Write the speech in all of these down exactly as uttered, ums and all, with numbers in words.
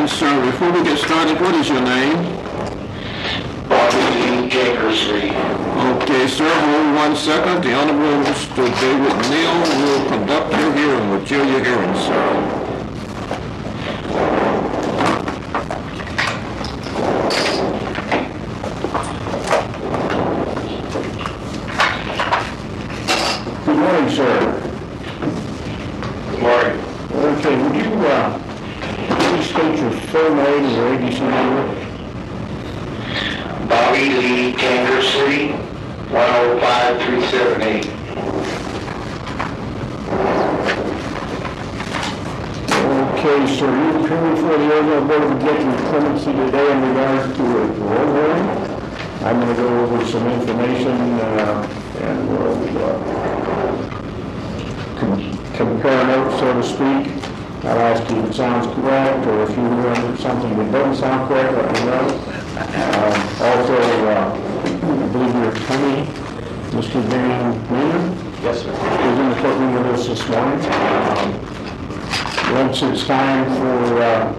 morning, sir. Before we get started, what is your name? Bobby Lee Tankersley. Okay, sir, hold one second. The Honorable Mister David Neal will conduct your hearing. What year your hearing, sir? Good morning, sir. Good morning. Okay, would you, uh, please state your full name and your A B C number? Bobby Lee Tankersley, one oh five three seven eight. Okay, sir, you appearing before the Arizona Board of Executive Clemency today in regards to a parole hearing. I'm going to go over some information, uh, and we'll, uh, com- compare notes, so to speak. I'll ask you if it sounds correct, or if you remember something that doesn't sound correct, let me know. Um, also, uh, I believe your attorney, Mister Van Wiener, Yes, sir. is in the courtroom with us this morning. Um, once it's time for, uh,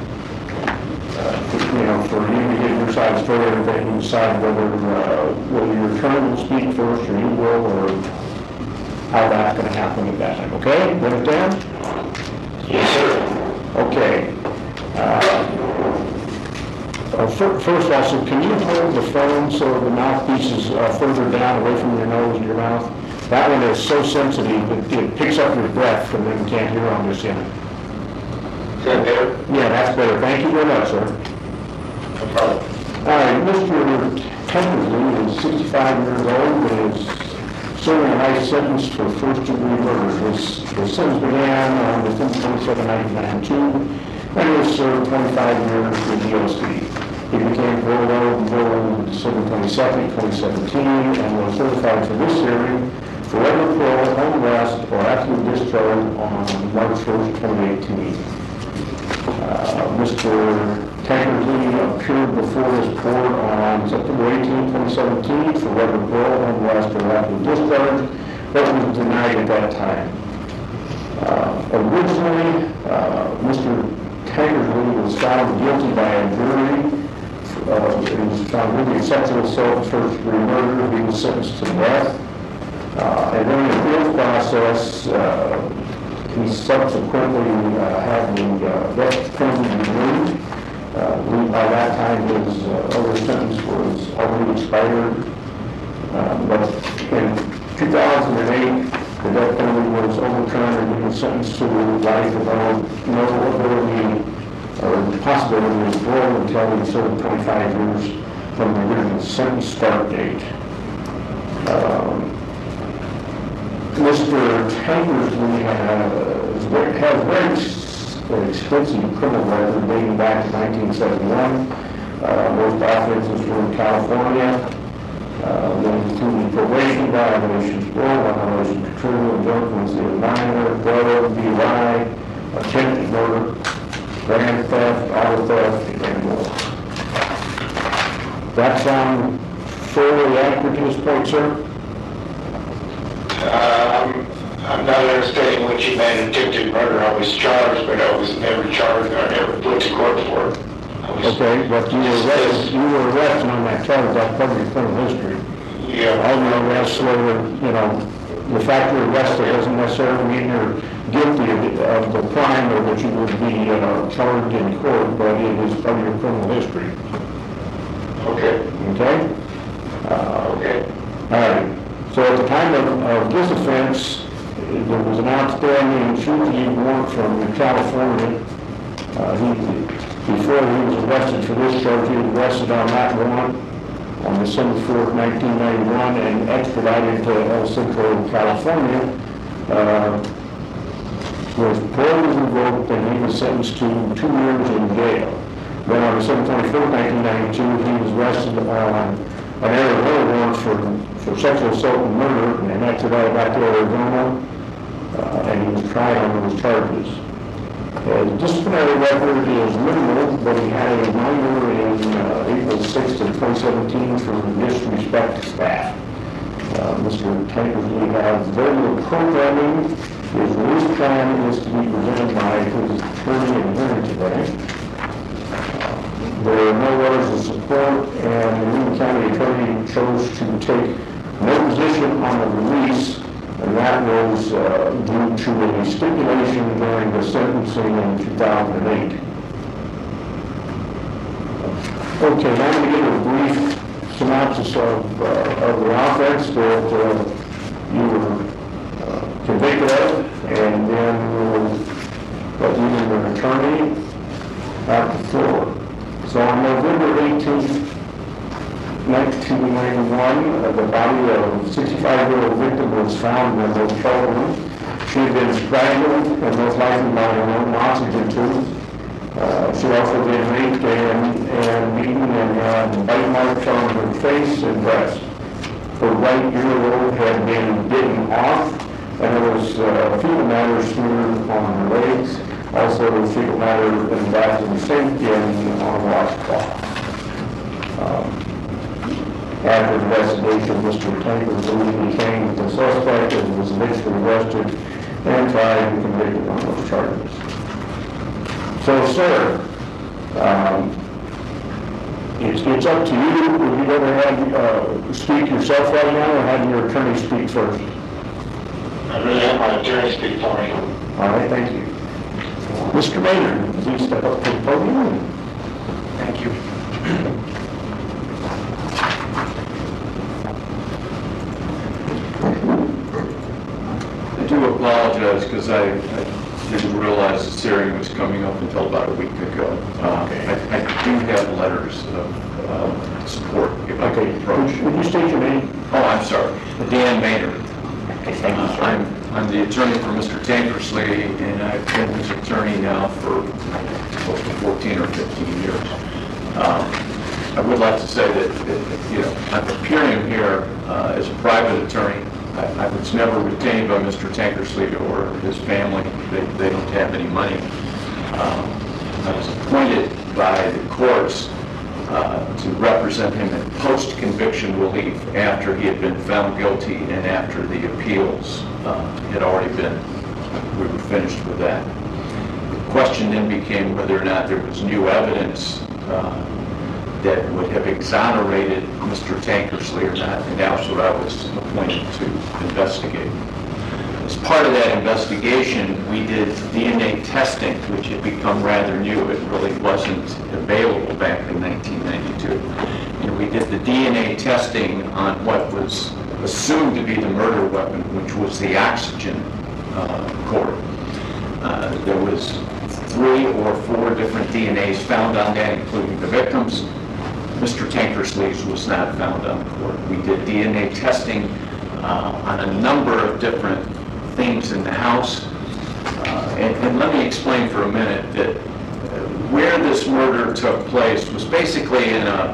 uh, for, you know, for you to get your side straight, everything, you decide whether, uh, whether your attorney will speak first, or you will, or how that's going to happen at that time. Okay? Understand? Yes, sir. Okay. Uh, uh, fir- First also, can you hold the phone so the mouthpiece is uh, further down away from your nose and your mouth? That one is so sensitive that it picks up your breath and then you can't hear on this end. Is that better? Yeah, that's better. Thank you very much, sir. No problem. All right, Mister Tankersley is sixty-five years old and is serving a life sentence for first-degree murder. His, his sentence began on December twenty-second, nineteen ninety-two, and he was served twenty-five years with D O C. He became parole eligible December twenty-second, twenty seventeen, and was certified for this hearing for regular parole, home arrest, or active discharge on March first, twenty eighteen. Uh, Mister Tankersley appeared before this court on September eighteenth, twenty seventeen for regular parole, home arrest, or active discharge, but was denied at that time. Uh, originally, uh, Mister Tankersley was found guilty by a jury. Uh, he was found guilty of sexual assault and first-degree murder. He was sentenced to death. Uh, and during the appeals process, uh, he subsequently uh, had the uh, death penalty removed. Uh, we, by that time, his uh, other sentence was already expired. Uh, but in two thousand eight, the death penalty was overturned and he was sentenced to life without no ability or the possibility of parole until he served twenty-five years from the original sentence start date. Um, Mister Tankersley has, has very extensive criminal record dating back to nineteen seventy-one. Uh, most offenses were in California. Uh, they included probation violations, parole violations, control indulgence in minor, brother, D U I, attempted murder, grand theft, auto theft, and more. That sound fairly accurate to this point, sir? Uh, I'm, I'm not understanding what you meant, attempted murder. I was charged, but I was never charged. I never put to court for it. I was- Okay, but you were arrested, you were arrested on that charge, that's part of your criminal history. Yeah. All your arrests were, you know, the fact you're arrested doesn't necessarily mean you're guilty of the, of the crime or that you would be uh, charged in court, but it is part of your criminal history. Okay. Okay? Uh, Okay. All right. So at the time of, of this offense, there was an outstanding shooting warrant from California. Uh, he, before he was arrested for this charge, he was arrested on that warrant on December fourth, nineteen ninety-one, and extradited to El Centro, California, uh, where his parole was revoked and he was sentenced to two years in jail. Then on December twenty-fourth, nineteen ninety-two, he was arrested on an Arizona warrant for, for sexual assault and murder, and extradited back to Arizona, uh, and he was tried on those charges. His disciplinary record is minimal, but he had a minor in uh, April sixth of twenty seventeen for disrespect to staff. Uh, Mister Tankersley has very little programming. His release plan is to be presented by his attorney in hearing today. to take no position on the release, and that was uh, due to a stipulation during the sentencing in two thousand eight. Okay, now I'm going to give a brief synopsis of, uh, of the offense that uh, you were uh, convicted of, and then we'll let you and your attorney have the floor. So on November eighteenth, nineteen ninety-one, uh, the body of a sixty-five-year-old victim was found in a motel room. She had been strangled and most likely by her own oxygen tube. Uh, she also been raped and, and beaten and had bite marks on her face and breast. Her right earlobe had been bitten off, and there was uh, fecal matter smeared on her legs. Also, fecal matter in the bathroom sink and on a washcloth. Um, After investigation, Mister Tanker believed became the suspect and was eventually arrested and tried and convicted on those charges. So, sir, um, it's, it's up to you. Would you rather have uh, speak yourself right now or have your attorney speak first? I really have my attorney speak for me. All right, thank you. Mister Maynard, please step up to the podium. Thank you. I do apologize because I, I didn't realize this hearing was coming up until about a week ago. Uh, I, I do have letters of uh, support if I Okay, can approach. would, would you state your name? Oh, I'm sorry. Dan Maynard. Okay, thank you, Uh, sir. I'm, I'm the attorney for Mister Tankersley, and I've been his attorney now for close to fourteen or fifteen years. Um, I would like to say that, that, you know, I'm appearing here uh, as a private attorney. I, I was never retained by Mister Tankersley or his family. They, they don't have any money. Um, I was appointed by the courts uh, to represent him in post-conviction relief after he had been found guilty and after the appeals uh, had already been, we were finished with that. The question then became whether or not there was new evidence uh, that would have exonerated Mister Tankersley or not, and that's what I was appointed to investigate. As part of that investigation, we did D N A testing, which had become rather new. It really wasn't available back in nineteen ninety-two. And we did the D N A testing on what was assumed to be the murder weapon, which was the oxygen uh, cord. Uh, there was three or four different D N As found on that, including the victim's. Mister Tankersley's was not found on the cord. We did D N A testing uh, on a number of different things in the house. Uh, and, and let me explain for a minute that uh, where this murder took place was basically in a,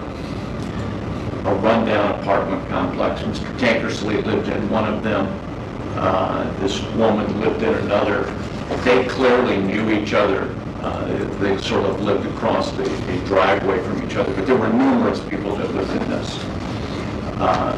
a rundown apartment complex. Mister Tankersley lived in one of them. Uh, this woman lived in another. They clearly knew each other. Uh, they sort of lived across the, the driveway from each other, but there were numerous people that lived in this. Uh,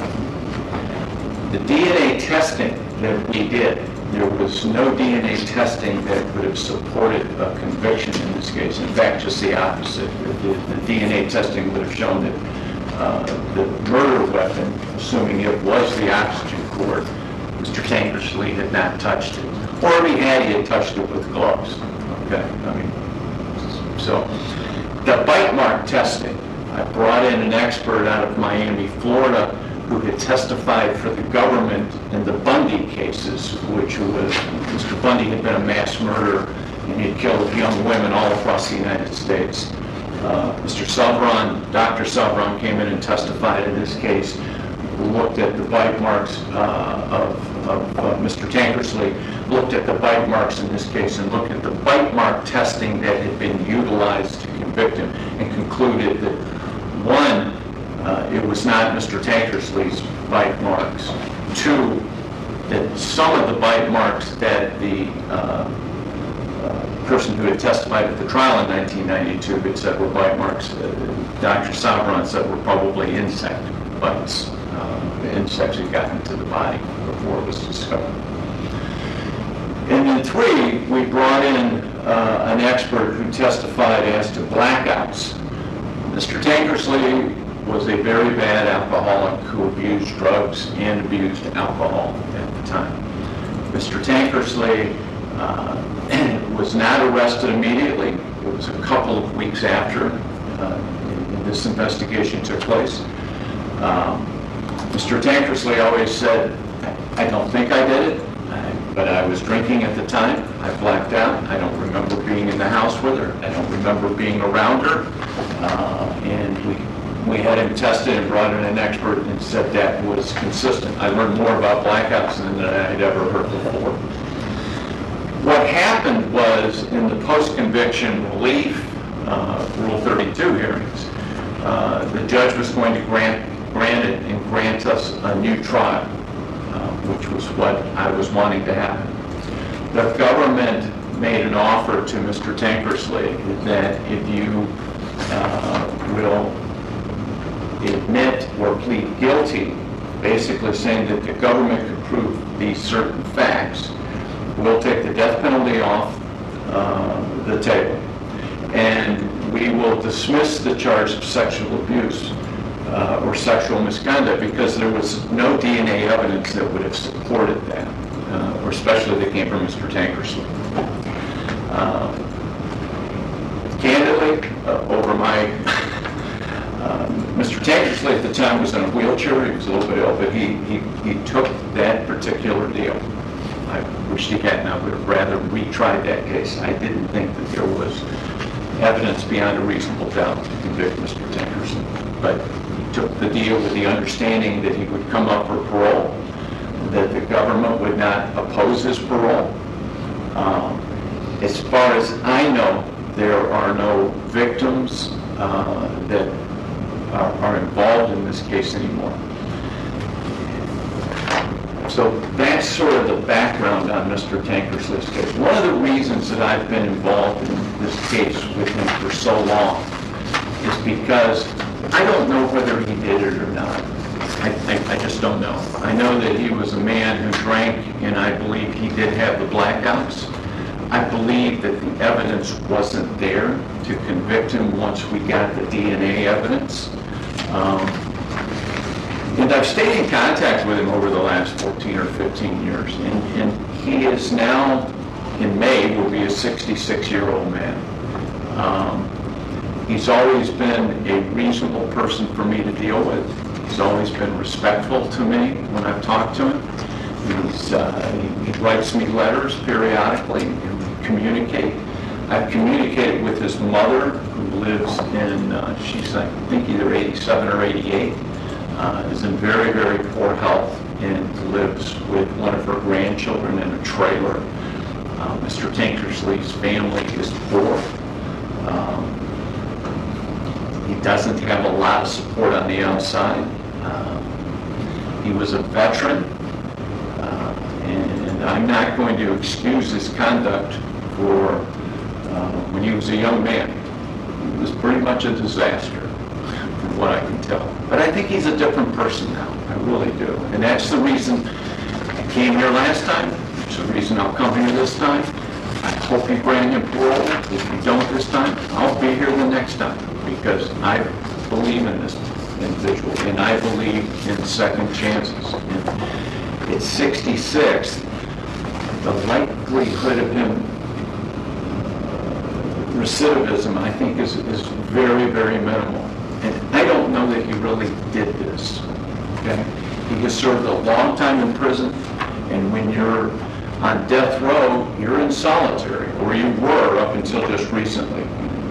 the D N A testing that we did, there was no D N A testing that would have supported a conviction in this case. In fact, just the opposite. The, the D N A testing would have shown that uh, the murder weapon, assuming it was the oxygen cord, Mister Tankersley had not touched it. Or if he had, he had touched it with gloves. Okay, I mean, so the bite mark testing, I brought in an expert out of Miami, Florida, who had testified for the government in the Bundy cases, which was, Mister Bundy had been a mass murderer and he had killed young women all across the United States. Uh, Mister Sabran, Doctor Sabran came in and testified in this case, looked at the bite marks uh, of, of uh, Mister Tankersley, looked at the bite marks in this case, and looked at the bite mark testing that had been utilized to convict him, and concluded that, one, uh, it was not Mister Tankersley's bite marks. Two, that some of the bite marks that the uh, uh, person who had testified at the trial in nineteen ninety-two had said were bite marks, uh, Doctor Sabran said were probably insect bites. Uh, the insects had gotten into the body before it was discovered. And then three, we brought in uh, an expert who testified as to blackouts. Mister Tankersley was a very bad alcoholic who abused drugs and abused alcohol at the time. Mister Tankersley uh, was not arrested immediately. It was a couple of weeks after uh, this investigation took place. Um, Mister Tankersley always said, I don't think I did it, but I was drinking at the time. I blacked out. I don't remember being in the house with her. I don't remember being around her. Uh, and we, we had him tested and brought in an expert and said that was consistent. I learned more about blackouts than I'd ever heard before. What happened was in the post-conviction relief uh, Rule thirty-two hearings, uh, the judge was going to grant, grant it and grant us a new trial, uh, which was what I was wanting to happen. The government made an offer to Mister Tankersley that if you uh, will admit or plead guilty, basically saying that the government could prove these certain facts, we'll take the death penalty off uh, the table, and we will dismiss the charge of sexual abuse uh, or sexual misconduct because there was no D N A evidence that would have supported that, uh, or especially that came from Mister Tankersley. Uh, candidly, uh, over my, uh, Mister Tankersley at the time was in a wheelchair. He was a little bit ill, but he, he, he took that particular deal. I wished he hadn't. I would have rather retried that case. I didn't think that there was evidence beyond a reasonable doubt to convict Mister Tankersley. But he took the deal with the understanding that he would come up for parole, that the government would not oppose his parole. Um, as far as I know, there are no victims uh, that are, are involved in this case anymore. So that's sort of the background on Mister Tankersley's case. One of the reasons that I've been involved in this case with him for so long is because I don't know whether he did it or not. I, I, I just don't know. I know that he was a man who drank, and I believe he did have the blackouts. I believe that the evidence wasn't there to convict him once we got the D N A evidence. Um, And I've stayed in contact with him over the last fourteen or fifteen years. And, and he is now, in May, will be a sixty-six-year-old man. Um, he's always been a reasonable person for me to deal with. He's always been respectful to me when I've talked to him. He's, uh, he, he writes me letters periodically, and we communicate. I've communicated with his mother, who lives in, uh, she's I think either eighty-seven or eighty-eight. Uh, is in very, very poor health and lives with one of her grandchildren in a trailer. Uh, Mister Tankersley's family is poor. Um, he doesn't have a lot of support on the outside. Uh, he was a veteran, uh, and I'm not going to excuse his conduct for uh, when he was a young man. It was pretty much a disaster, from what I can tell. But I think he's a different person now. I really do. And that's the reason I came here last time. It's the reason I'll come here this time. I hope you grant him parole. If you don't this time, I'll be here the next time because I believe in this individual and I believe in second chances. And at sixty-six, the likelihood of him recidivism, I think, is, is very, very minimal. And I don't know that he really did this. Okay? He has served a long time in prison, and when you're on death row, you're in solitary, or you were up until just recently.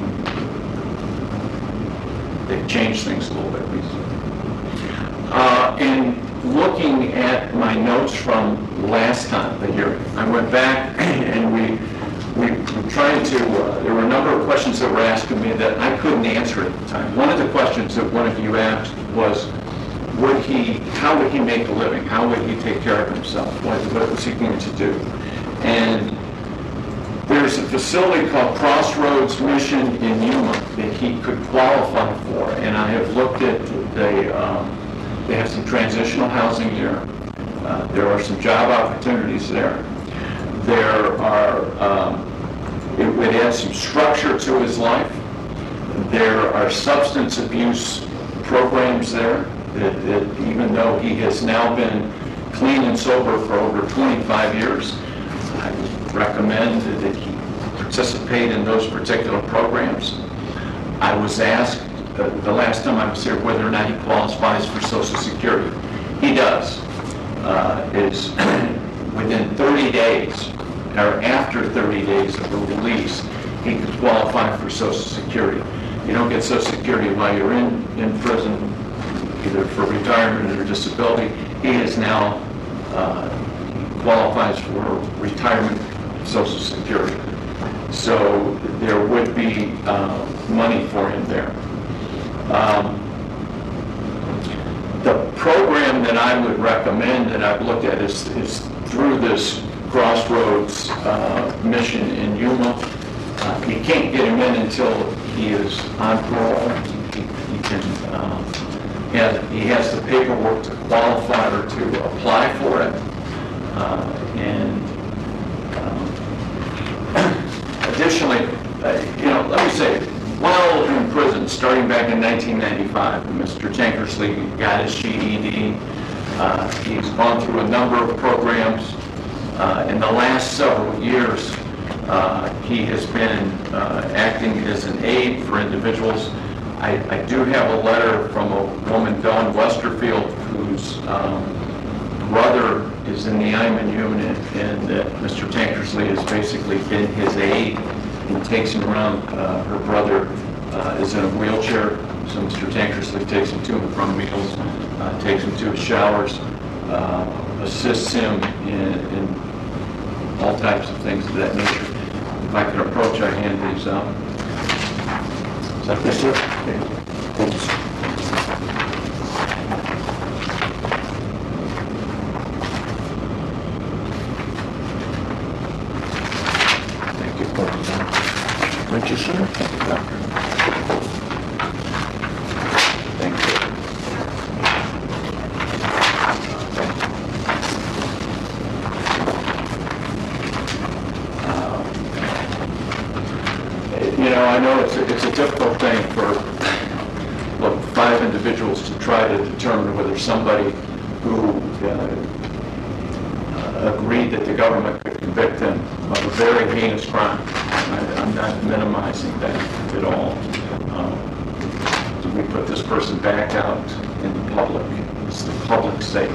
They've changed things a little bit recently. Uh, and looking at my notes from last time, the hearing, I went back and we We were trying to, uh, there were a number of questions that were asked of me that I couldn't answer at the time. One of the questions that one of you asked was, would he, how would he make a living? How would he take care of himself? What, what was he going to do? And there's a facility called Crossroads Mission in Yuma that he could qualify for. And I have looked at, the, um, they have some transitional housing there. Uh, there are some job opportunities there. There are, um, it would add some structure to his life. There are substance abuse programs there, that, that even though he has now been clean and sober for over twenty-five years, I would recommend that he participate in those particular programs. I was asked uh, the last time I was here whether or not he qualifies for Social Security. He does. Uh, is within thirty days, or after thirty days of the release, he could qualify for Social Security. You don't get Social Security while you're in, in prison, either for retirement or disability. He is now uh, qualifies for retirement Social Security. So there would be uh, money for him there. Um, the program that I would recommend that I've looked at is, is through this Crossroads uh, mission in Yuma. Uh, you can't get him in until he is on parole. He, he can, uh, and he has the paperwork to qualify or to apply for it. Uh, and um, additionally, uh, you know, let me say, while in prison, starting back in nineteen ninety-five, Mister Tankersley got his G E D. Uh, he's gone through a number of programs. Uh, in the last several years, uh, he has been uh, acting as an aide for individuals. I, I do have a letter from a woman, Dawn Westerfield, whose um, brother is in the I M E unit, and that Mister Tankersley has basically been his aide and takes him around. Uh, her brother uh, is in a wheelchair, so Mister Tankersley takes him to and from meals, uh, takes him to his showers, uh, assists him in, in all types of things of that nature. If I could approach, I hand these out. Is that Yes, sir. okay? Thank you, sir. Thank you. Thank you, sir. Thank you. You know, I know it's a, it's a difficult thing for, look, five individuals to try to determine whether somebody who uh, uh, agreed that the government could convict them of a very heinous crime. I, I'm not minimizing that at all. Um, do we put this person back out in the public? Is the public safe?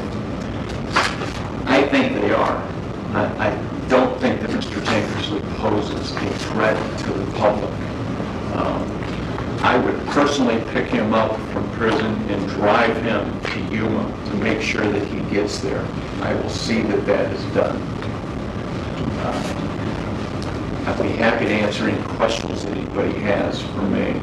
I think they are. I, I don't think that Mister Tankersley poses a threat to the public. Um, I would personally pick him up from prison and drive him to Yuma to make sure that he gets there. I will see that that is done. Uh, I'd be happy to answer any questions that anybody has for me.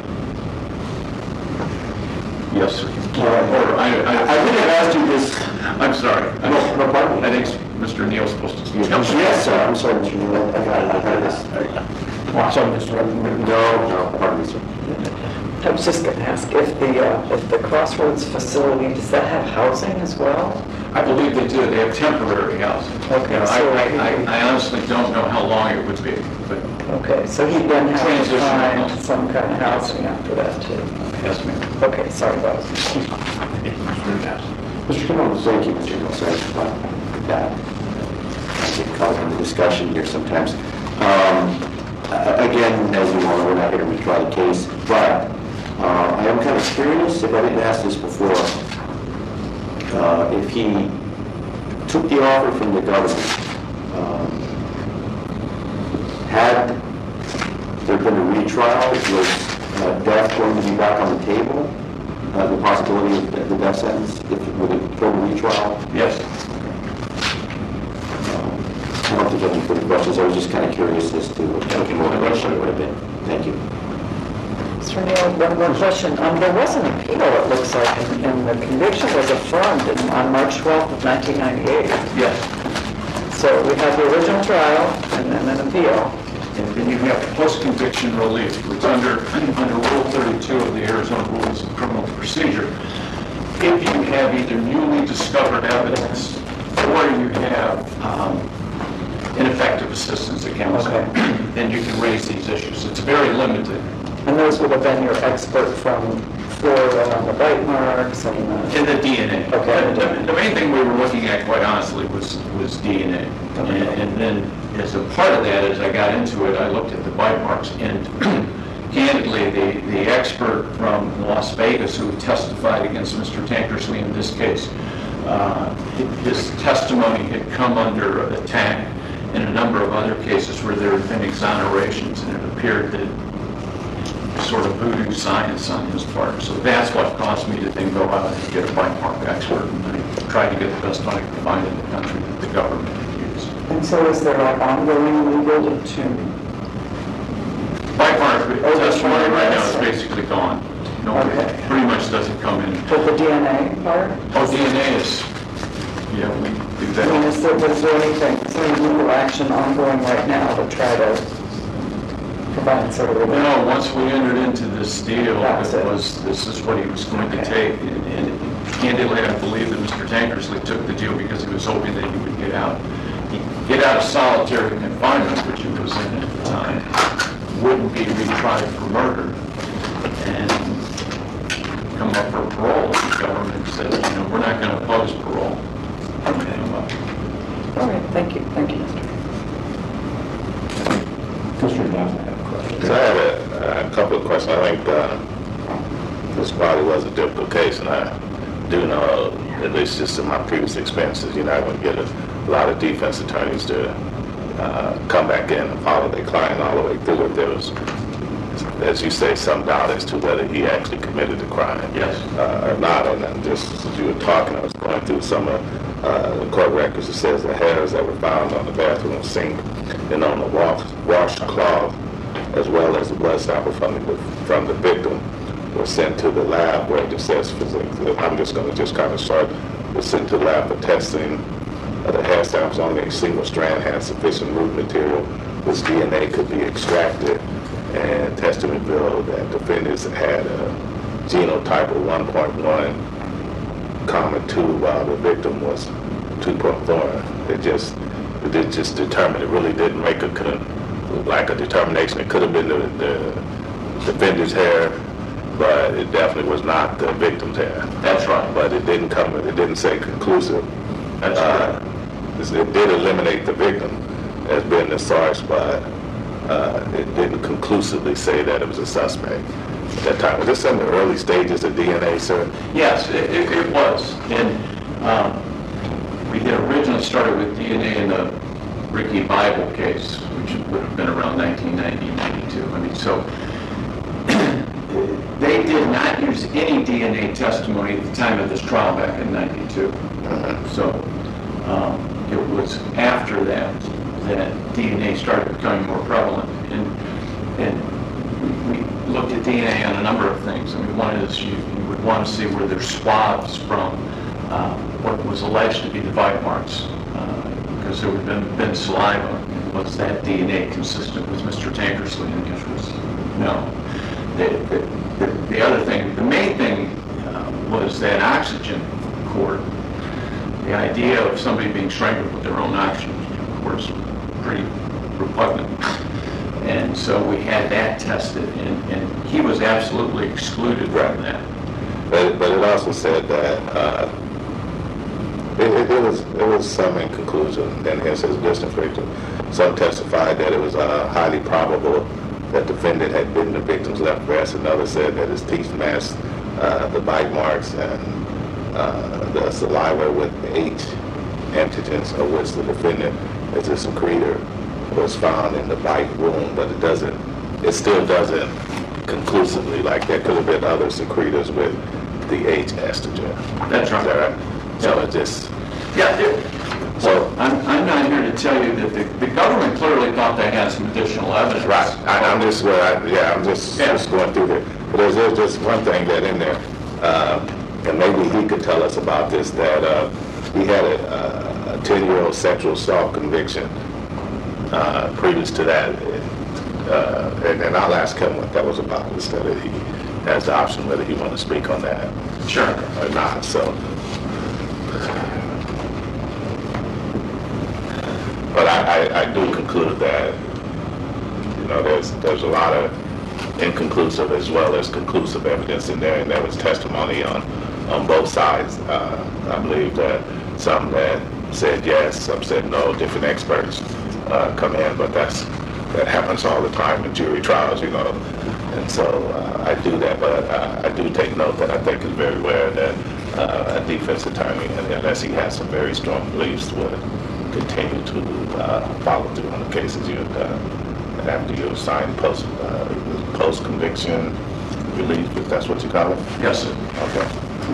Yes, sir. Or, I, I, I would have asked you this. I'm sorry. No, no problem. I think Mister Neal's supposed to speak. Yes, sir. I'm sorry, Mister Newell. I got it. I got this. Sorry, Mister Rutherford. No, no, pardon me, sir. I was just going to ask if the uh, if the Crossroads facility, does that have housing as well? I believe they do. They have temporary housing. Okay, You know, so- I, I, I honestly don't know how long it would be, but Okay, so he'd then have to Transitional find housing. some kind of housing after that too. yes, ma'am. Okay, sorry about it. Mister Kimmel, Thank you, Mister Newell. Sorry about that. I get caught in the discussion here sometimes. Um, a- Again, as you all know, we're not here to retry the case, but uh, I am kind of curious, if I didn't ask this before, uh, if he took the offer from the government, um, had there been a retrial, was uh, death going to be back on the table? Uh, the possibility of the the death sentence, if it would have go to retrial? Yes. Um, I don't think I have any further questions. I was just kind of curious as to what the motivation would have been. Thank you. Mister Neal, one more question. Um, there was an appeal, it looks like, and, and the conviction was affirmed in, on March twelfth of nineteen ninety-eight. Yes. So we have the original trial and then an appeal. And then you have post-conviction relief, which under, under Rule thirty-two of the Arizona Rules of Criminal Procedure, if you have either newly discovered evidence or you have um, ineffective assistance of counsel, Okay. then you can raise these issues. It's very limited. And those would have been your expert from score on the bite marks and the... In the D N A. Okay. The, the main thing we were looking at, quite honestly, was, was D N A. Okay. And, and then, as a part of that, as I got into it, I looked at the bite marks, and candidly, the, the expert from Las Vegas who testified against Mister Tankersley in this case, uh, his testimony had come under attack in a number of other cases where there had been exonerations, and it appeared that sort of voodoo science on his part. So that's what caused me to then go out and get a bite mark expert, and I tried to get the best one I could find in the country that the government could use. And so is there like ongoing legal to... Bite mark Oh, testimony right now is that's- basically gone. No, Okay. it pretty much doesn't come in. But the D N A part? Oh, D N A is, yeah, we do I mean, that. is there, is there anything, is there any legal action ongoing right now to try to provide sort of... a- No, once we entered into this deal, That's it it. was, this is what he was going to take. And and candidly, I believe that Mister Tankersley took the deal because he was hoping that he would get out. He'd get out of solitary confinement, which he was in at the time, wouldn't be retried for murder, and come up for parole. The government said, you know, we're not going to oppose parole. Okay. And, uh, All right, thank you, thank you, Mister Commissioner Johnson had a question. So I had a, a couple of questions. I think uh, this probably was a difficult case, and I do know, at least just in my previous experiences, you're not going to get a lot of defense attorneys to uh, come back in and follow their client all the way through if there was, as you say, some doubt as to whether he actually committed the crime Yes. uh, or not. And then just as you were talking, I was going through some of uh, the court records. It says the hairs that were found on the bathroom sink and on the wash, washcloth, as well as the blood sample from the, from the victim, was sent to the lab where it says physics. I'm just going to just kind of start. Was sent to the lab for testing. Uh, the hair samples only a single strand had sufficient root material, which D N A could be extracted, and testing revealed that defendants had a genotype of one point one, common two, while the victim was two point four. It just, it did just determine. It really didn't make a con- like a determination. It could have been the, the defendant's hair, but it definitely was not the victim's hair. That's right. But it didn't come. It didn't say conclusive. That's Uh, right. It did eliminate the victim as being the source, but uh, it didn't conclusively say that it was a suspect at that time. Was this in the early stages of D N A, sir? Yes, it, it, it was. And um, we had originally started with D N A in the Ricky Bible case, which would have been around nineteen ninety, ninety-two. I mean, so they did not use any D N A testimony at the time of this trial back in ninety-two. So um, it was after that that D N A started becoming more prevalent. And, and we we looked at D N A on a number of things. I mean, one is you, you would want to see where there's swabs from uh, what was alleged to be the bite marks, uh, because there would have been, been saliva. And was that D N A consistent with Mister Tankersley? And the answer was no. The, the, the, the other thing, the main thing uh, was that oxygen cord. The idea of somebody being strangled with their own oxygen cord is pretty repugnant. And so we had that tested, and, and he was absolutely excluded from that. But, but it also said that uh, it, it, it was it was some in conclusion, and hence his distance victim. Some testified that it was uh, highly probable that the defendant had bitten the victim's left breast. Another said that his teeth matched uh, the bite marks and uh, the saliva with H antigens, of which the defendant as a secretor was found in the bite wound, but it doesn't, it still doesn't conclusively, like there could have been other secretors with the H estrogen. That's right. Is that right? So it just, Yeah, it, so I'm, I'm not here to tell you that the, the government clearly thought they had some additional evidence. right, I, I'm just, well, I, yeah, I'm just, Yeah. just going through it. But there's, there's just one thing that in there, um, and maybe he could tell us about this, that uh, he had a, a ten-year-old sexual assault conviction uh, previous to that. Uh, and, and I'll ask him what that was about instead of he has the option whether he want to speak on that Sure. or not. So, but I, I, I do conclude that, you know, there's there's a lot of inconclusive as well as conclusive evidence in there, and there was testimony on, on both sides. Uh, I believe that some that said yes, some said no, different experts uh, come in, but that's that happens all the time in jury trials, you know. And so uh, I do that, but uh, I do take note that I think it's very rare that uh, a defense attorney, unless he has some very strong beliefs, would continue to uh, follow through on the cases you've done. And after you sign post, uh, post-conviction relief, if that's what you call it? Yes, sir. Okay.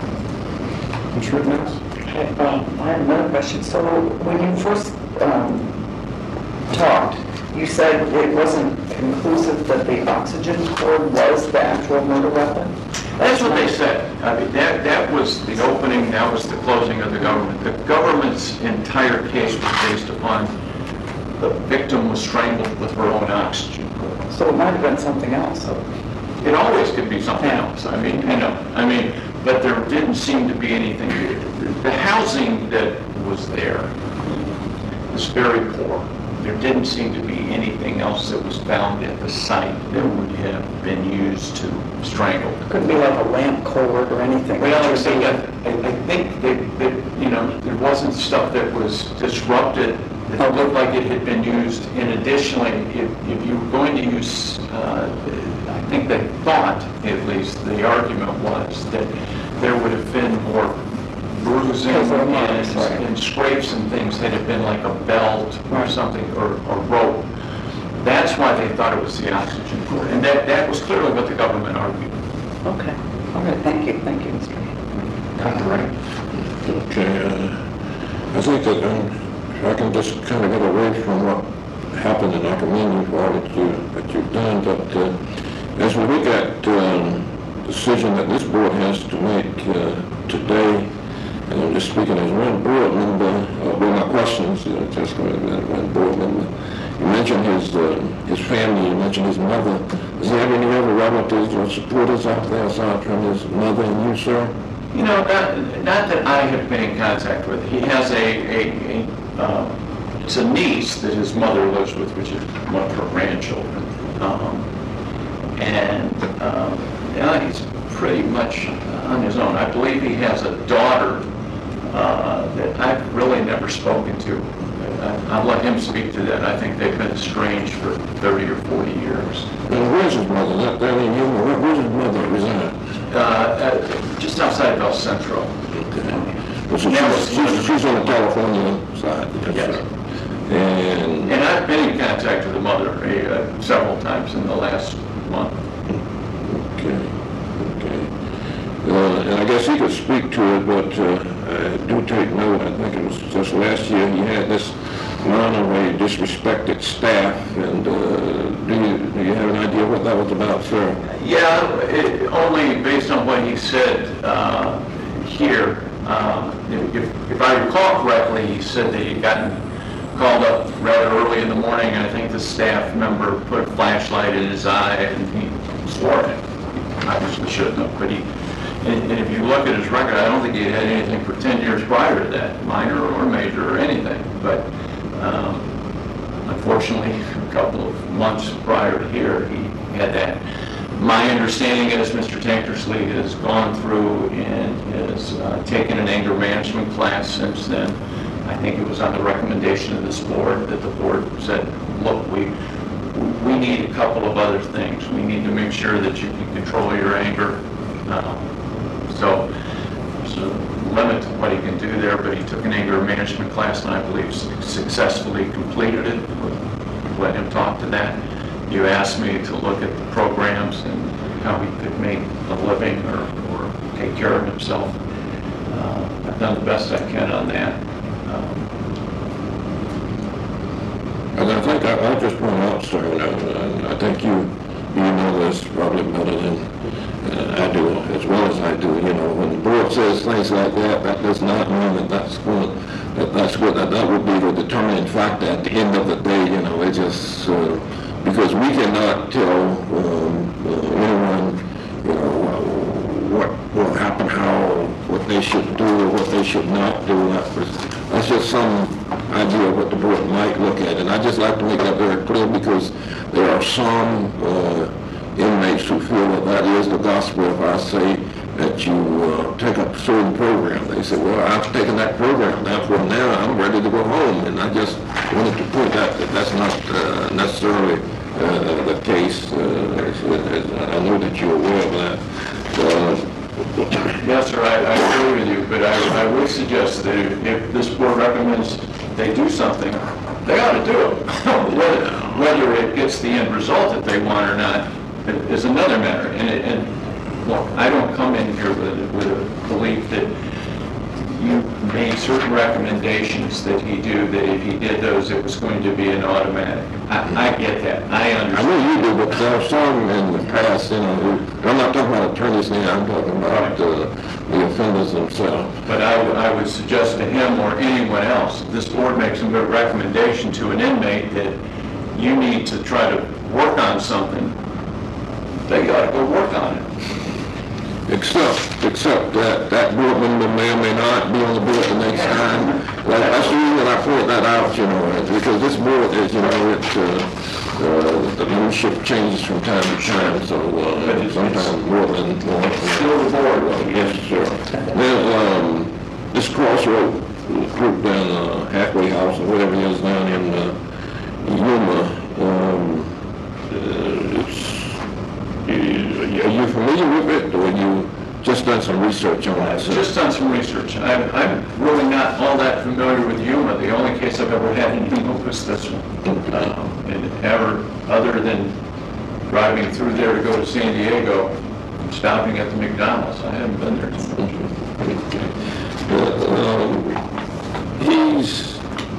Mister Rittenhouse? Okay, um, I have another question. So when you first um, talked, you said it wasn't conclusive that the oxygen cord was the actual murder weapon? That's what they said. I mean, that, that was the opening, that was the closing of the government. The government's entire case was based upon the victim was strangled with her own oxygen cord. So it might have been something else. It always could be something Yeah. else. I mean, you know, I mean, but there didn't seem to be anything. The housing that was there was very poor. There didn't seem to be anything else that was found at the site that would have been used to strangle. Couldn't be like a lamp cord or anything. Well, I think, I, I think that, that, you know, there wasn't stuff that was disrupted that looked like it had been used. And additionally, if, if you were going to use, uh, I think they thought, at least, the argument was that there would have been more bruising and, and scrapes and things that had been like a belt or something, or a rope. That's why they thought it was the oxygen cord. And that, that was clearly what the government argued. Okay. Okay, thank you, thank you, Mister Doctor Wright? Okay, uh, I think that um, if I can just kind of get away from what happened, and I commend you for all that, you, that you've done, but uh, as we look at um, the decision that this board has to make uh, today, and I'm just speaking as one board member, uh, well, my questions, uh, just uh, one board member. You mentioned his uh, his family, you mentioned his mother. Does he have any other relatives or supporters out there aside from his mother and you, sir? You know, not, not that I have been in contact with. He has a, a, a uh, it's a niece that his mother lives with, which is one of her grandchildren. Um, and um, yeah, he's pretty much on his own. I believe he has a daughter uh, that I've really never spoken to. I, I'll let him speak to that. I think they've been estranged for thirty or forty years. And where's his mother? That, that ain't you. Where, where's his mother reside? Uh, uh, just outside of El Centro. Well, so she's, she's, she's on the California side. Yes. And And I've been in contact with the mother uh, several times in the last month. okay, okay. Uh, and I guess he could speak to it, but uh, I do take note. I think it was just last year he had this run of a disrespected staff. And uh, do you do you have an idea what that was about, sir? Yeah, it, only based on what he said uh, here. Uh, if, if I recall correctly, he said that he'd gotten called up rather early in the morning, and I think the staff member put a flashlight in his eye, and he swore it. Obviously shouldn't have, but he, and, and if you look at his record, I don't think he had anything for ten years prior to that, minor or major or anything. But um, unfortunately, a couple of months prior to here, he had that. My understanding is Mister Tankersley has gone through and has uh, taken an anger management class since then. I think it was on the recommendation of this board that the board said, look, we we need a couple of other things. We need to make sure that you can control your anger. Um, so there's a limit to what he can do there, but he took an anger management class, and I believe successfully completed it. We'll let him talk to that. You asked me to look at the programs and how he could make a living or, or take care of himself. Uh, I've done the best I can on that. Um, And I think I, I just point out, sir, and I, and I think you you know this probably better than uh, I do, as well as I do. You know, when the board says things like that, that does not mean that that's what that that's what that, that would be the determining factor at the end of the day. You know, it just uh, because we cannot tell um, uh, anyone, you know, uh, what will happen, how what they should do or what they should not do. That was, that's just some idea of what the board might look at, and I just like to make that very clear because there are some uh, inmates who feel that that is the gospel if I say that you uh, take up a certain program. They say, well, I've taken that program, therefore now I'm ready to go home. And I just wanted to point out that that's not uh, necessarily uh, the case. Uh, as, as I know that you're aware of that. Uh, Yes, sir, I, I agree with you, but I, I would suggest that if, if this board recommends they do something, they ought to do it. Whether, whether it gets the end result that they want or not is another matter. And, it, and look, I don't come in here with, with a belief that you made certain recommendations that he do, that if he did those, it was going to be an automatic. I, I get that. I I understand. know you do, but there are some in the past, you know, who, I'm not talking about attorneys now, I'm talking about uh, the offenders themselves. But I would, I would suggest to him or anyone else, if this board makes a good recommendation to an inmate that you need to try to work on something, they got to go work on it. Except, except that that board member may or may not be on the board the next time. Like, that's the reason I point that out, you know, because this board is, you know, it, uh, uh, the leadership changes from time to time, so, uh, sometimes more than one. Still the board. Yes, sir. Then, um, this crossroad group down, uh, Halfway House or whatever it is down in, uh, Yuma, um, uh, it's, are you familiar with it, or you just done some research on it? I've just done some research. I'm, I'm really not all that familiar with Yuma. The only case I've ever had in Yuma was this one. Um, and ever, other than driving through there to go to San Diego, stopping at the McDonald's, I haven't been there. Uh, um, he's,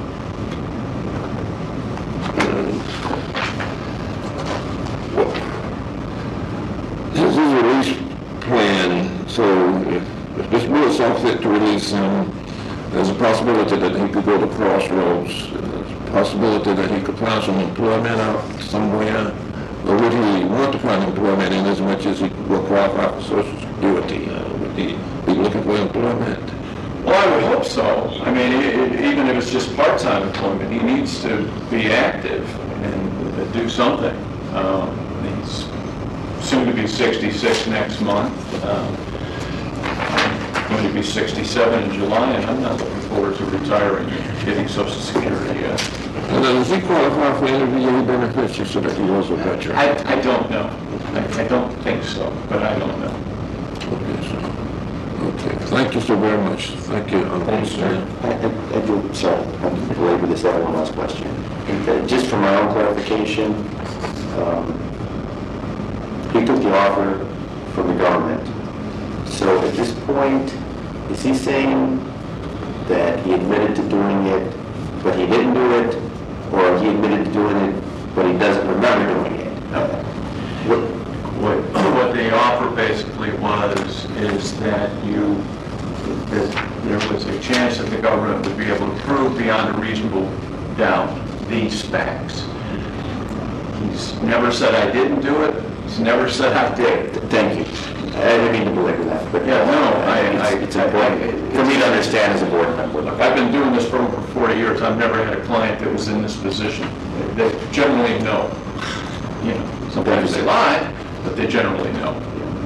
his his release plan, so if, if this board saw fit to release him, there's a possibility that he could go to Crossroads, there's a possibility that he could find some employment out somewhere, or would he want to find employment in as much as he will qualify for Social Security? Uh, would he be looking for employment? Well, I would hope so. I mean, e- e- even if it's just part-time employment, he needs to be active and uh, do something. Um, he's soon to be sixty-six next month. Um, I'm going to be sixty-seven in July, and I'm not looking forward to retiring and getting Social Security yet. And then does he qualify for any V A benefits, you said that he was a veteran? I, I don't know. I, I don't think so, but I don't know. Okay, sir. Okay, thank you so very much. Thank you. Thanks, sir. I, I, I do, sorry, I'm belabor this, I have one last question. Uh, Just for my own clarification, um, he took the offer from the government. So at this point, is he saying that he admitted to doing it, but he didn't do it, or he admitted to doing it, but he doesn't remember doing it? What, What, what the offer basically was is that you, that there was a chance that the government would be able to prove beyond a reasonable doubt these facts. He's never said I didn't do it. He's never said I did. Thank you. I didn't mean to belabor that, but Yeah, no, I- I- it's important for me to understand as a board member. Look, I've been doing this for over forty years. I've never had a client that was in this position. They generally know. You know, sometimes they lie, but they generally know.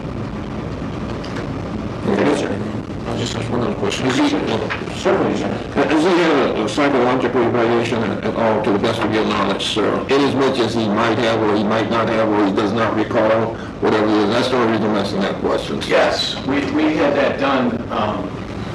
Yes, sir. I just have one other question. Has he, Certainly, sir. has he had a psychological evaluation at at all, to the best of your knowledge, sir? In as much as he might have, or he might not have, or he does not recall, whatever it is. That's the only reason I'm asking that question. sir. Yes, we, we had that done um,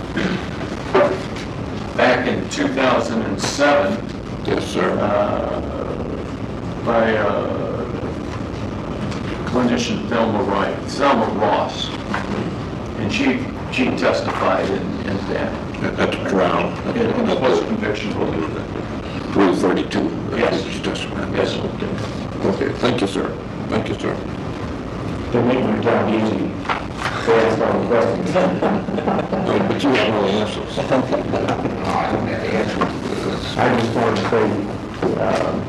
back in two thousand seven Yes, sir. uh, by uh, clinician Thelma Wright, Thelma Ross, and she she testified in, in that. At at the trial. In in the post-conviction relief. Rule thirty-two. Yes. She testified. Yes. Okay, thank you, sir. Thank you, sir. To make my job easy, they ask all the questions. No, but you have all the answers. I just wanted to say, um,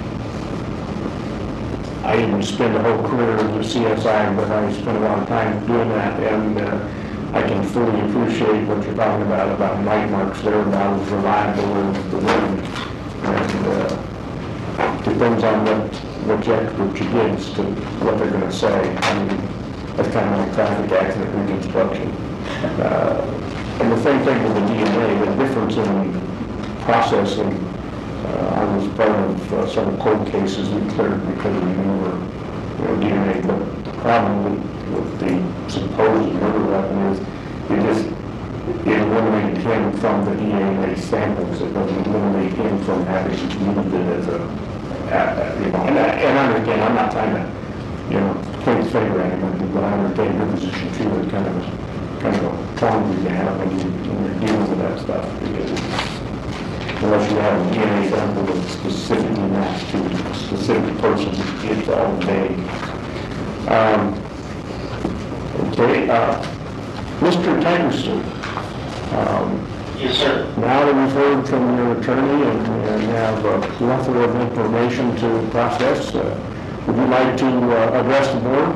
I didn't spend a whole career as a C S I, but I spent a lot of time doing that, and uh, I can fully appreciate what you're talking about, about night marks. They're about as reliable as the wind. And uh, depends on what what you have to put your kids to what they're gonna say. I mean, that's kind of like traffic accident reconstruction. Uh, And the same thing with the D N A, the difference in processing. Uh, I was part of uh, several cold cases we cleared because we knew you know, D N A. But the problem with, with the supposed murder weapon is it just it eliminated him from the D N A samples. It doesn't eliminate him from having used it as a, uh, you know, and, I, and I understand, I'm not trying to, you know, point the finger at him, but I understand your position too. It's kind of a, kind of a quandary to have when, you, when you're dealing with that stuff, because unless you have a D N A sample that's specifically matched to a specific person, it's all vague. Um, okay, uh, Mister Tigerson, um, Yes, sir. now that we've heard from your attorney and, and have a plethora of information to process, uh, would you like to uh, address the board?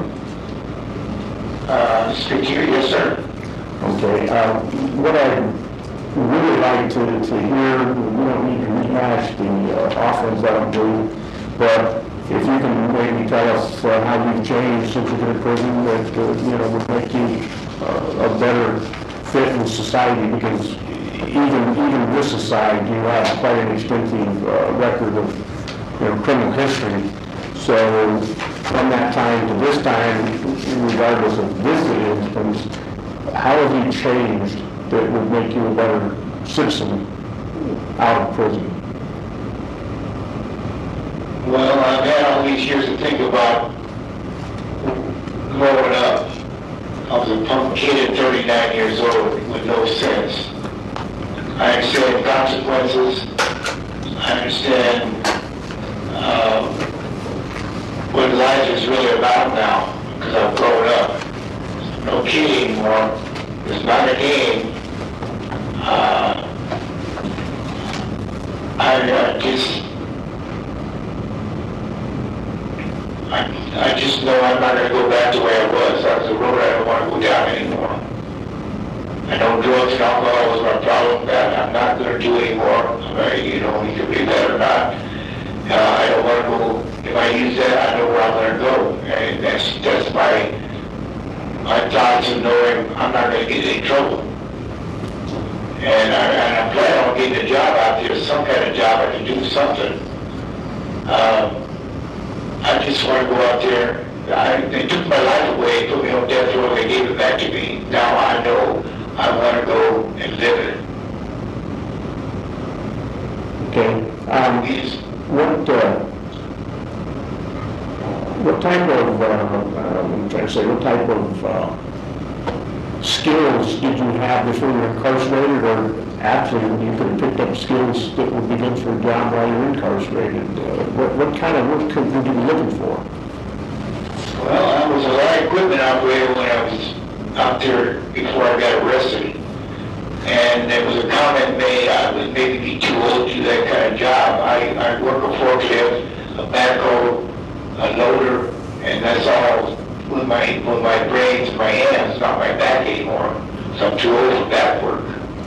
Uh, speak to you, yes, sir. Okay, uh, what I'd really like to, to hear, we don't need to rehash the uh, offerings that I'm doing, but if you can maybe tell us uh, how you've changed since you've been in prison, that, uh, you know, would make you uh, a better fit in society, because even, even this aside, you have quite an extensive uh, record of, you know, criminal history. So from that time to this time, regardless of this instance, how have you changed that would make you a better citizen out of prison? Well, I've had all these years to think about growing up. I was a punk kid at thirty-nine years old with no sense. I understand consequences. I understand uh, what life is really about now, because I've grown up. No kid anymore. It's not a game. Uh, I uh, just, I, I just know I'm not going to go back to the way I was. That was a road I don't want to go down anymore. I know drugs and alcohol was my problem. That I'm not going to do anymore. I mean, you know, you can believe that or not. Uh, I don't want to go. If I use that, I know where I'm going to go, and that's that's my. my thoughts of knowing I'm not going to get in trouble. And I, and I plan on getting a job out there, some kind of job I can do something. Um, I just want to go out there. I, they took my life away, put me on death row, they gave it back to me. Now I know I want to go and live it. Okay. Um, Yes. what, uh, what type of, uh, um, I'm trying to say, what type of uh, skills did you have before you were incarcerated, or actually you could have picked up skills that would be good for a job while you're incarcerated? Uh, what, what kind of work could you be looking for? Well, I was a light equipment operator when I was out there before I got arrested. And there was a comment made, I would maybe be too old to do that kind of job. I, I work a forklift, a backhoe, a loader, and that's all with my with my brains and my hands, not my back anymore. So I'm too old for back work.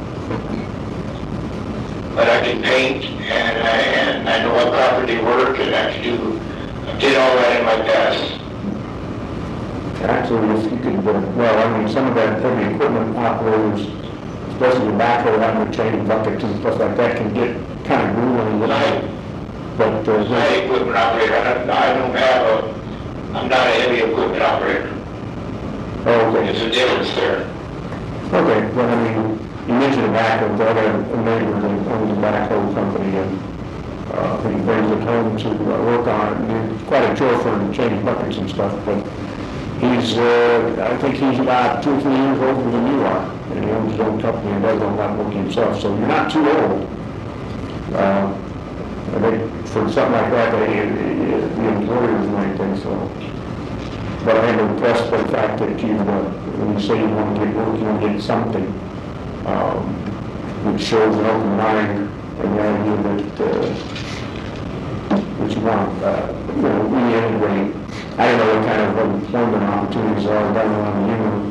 But I can paint, and I, and I know how property work, and I can do, I did all that in my past. Actually, if you could, uh, well, I mean, some of that heavy equipment operators, especially the backhoe, having to change buckets and stuff like that, can get kind of grueling. Right. But, uh, My equipment operator, I don't, I don't have a, I'm not a heavy equipment operator. oh, okay. There's a difference there. Okay, well, I mean, you mentioned a backhoe, but I got a neighbor that owns a backhoe company, and uh, he brings it home to uh, work on it, and it's quite a chore for him to change buckets and stuff, but he's, uh, I think he's about two or three years older than you are, and he owns his own company and does all that work himself, so you're not too old. Uh, I think for something like that, they, the employers might think so. But I am impressed by the fact that you, uh, when you say you want to get work, you want to get something, um, which shows an open mind and the idea that, uh, that you want, uh, you know, reiterate. I don't know what kind of employment opportunities are down around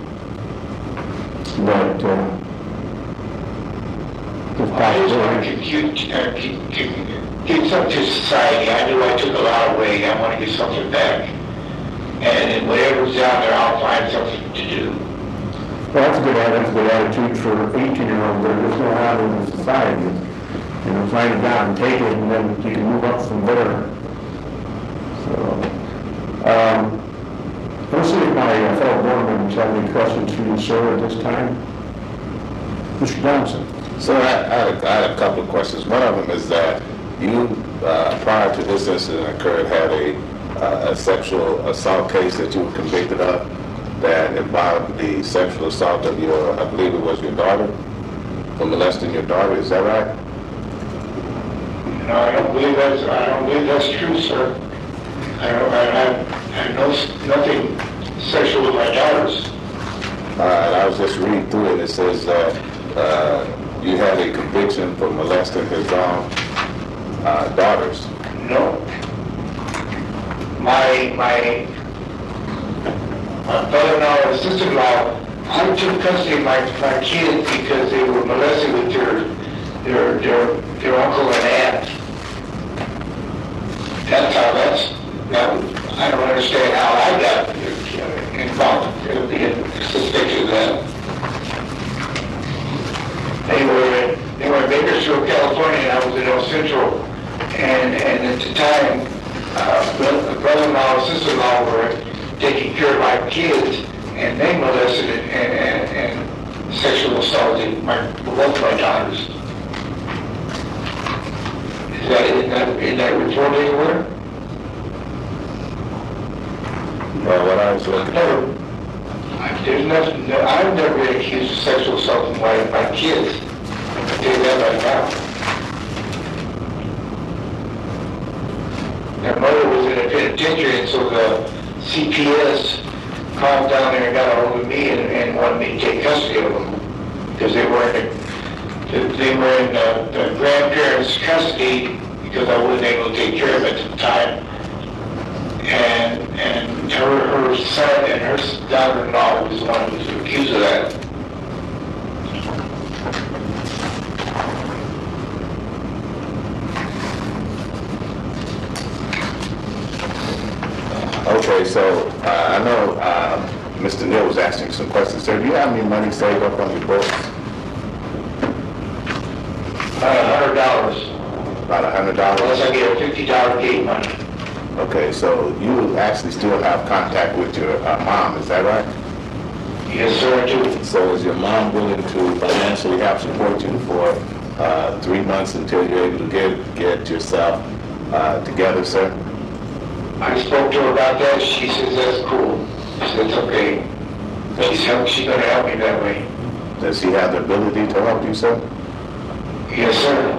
you, but, uh, just I just want possibly. to keep, uh, keep, keep, give something to society. I knew I took a lot away. I want to give something back. And in whatever's down there, I'll find something to do. Well, that's a good, that's a good attitude for eighteen-year-old. There's no harm in society. You know, find a job and take it, and then you can move up from there. So, um, let's see if my uh, fellow board members have any questions for you, sir, at this time. Mister Johnson. So I, I, had, I had a couple of questions. One of them is that you, uh, prior to this incident occurred, had a, uh, a sexual assault case that you were convicted of that involved the sexual assault of your, I believe it was your daughter, for molesting your daughter. Is that right? No, I don't believe that's, I don't believe that's true, sir. I don't, I have, I have no, nothing sexual with my daughters. Uh, and I was just reading through it. It says that uh, you had a conviction for molesting his own uh, daughters. No. My, my, my brother-in-law and sister-in-law, I took custody of my, my kids because they were molested with their, their, their, their uncle and aunt. That's how that's, that, I don't understand how I got involved in being suspected of that. They were, they were in Bakersfield, California, and I was in El Centro. And, and at the time, uh, brother-in-law and sister-in-law were taking care of my kids, and they molested and, and, and sexual assaulted my, both my daughters. Is that in that, in that report anywhere? Well, what I was looking at, Never. There's nothing, I've never been accused of sexual assault of my, my kids. I'll tell you that right now. Their mother was in a penitentiary, and so the C P S called down there and got a hold of me and, and wanted me to take custody of them because they were in the, they were in the, the grandparents' custody because I wasn't able to take care of them at the time. And and her her son and her daughter-in-law was the one who was accused of that. okay, so uh, I know uh, Mister Neal was asking some questions. Sir, do you have any money saved up on your books? About a hundred dollars. About a hundred dollars? Unless I get a fifty dollar gate money. Okay, so you actually still have contact with your uh, mom, is that right? Yes, sir, I do. So is your mom willing to financially help support you for uh, three months until you're able to get get yourself uh, together, sir? I spoke to her about that. She says that's cool. She said it's okay. She's help, she's going to help me that way. Does she have the ability to help you, sir? Yes, sir.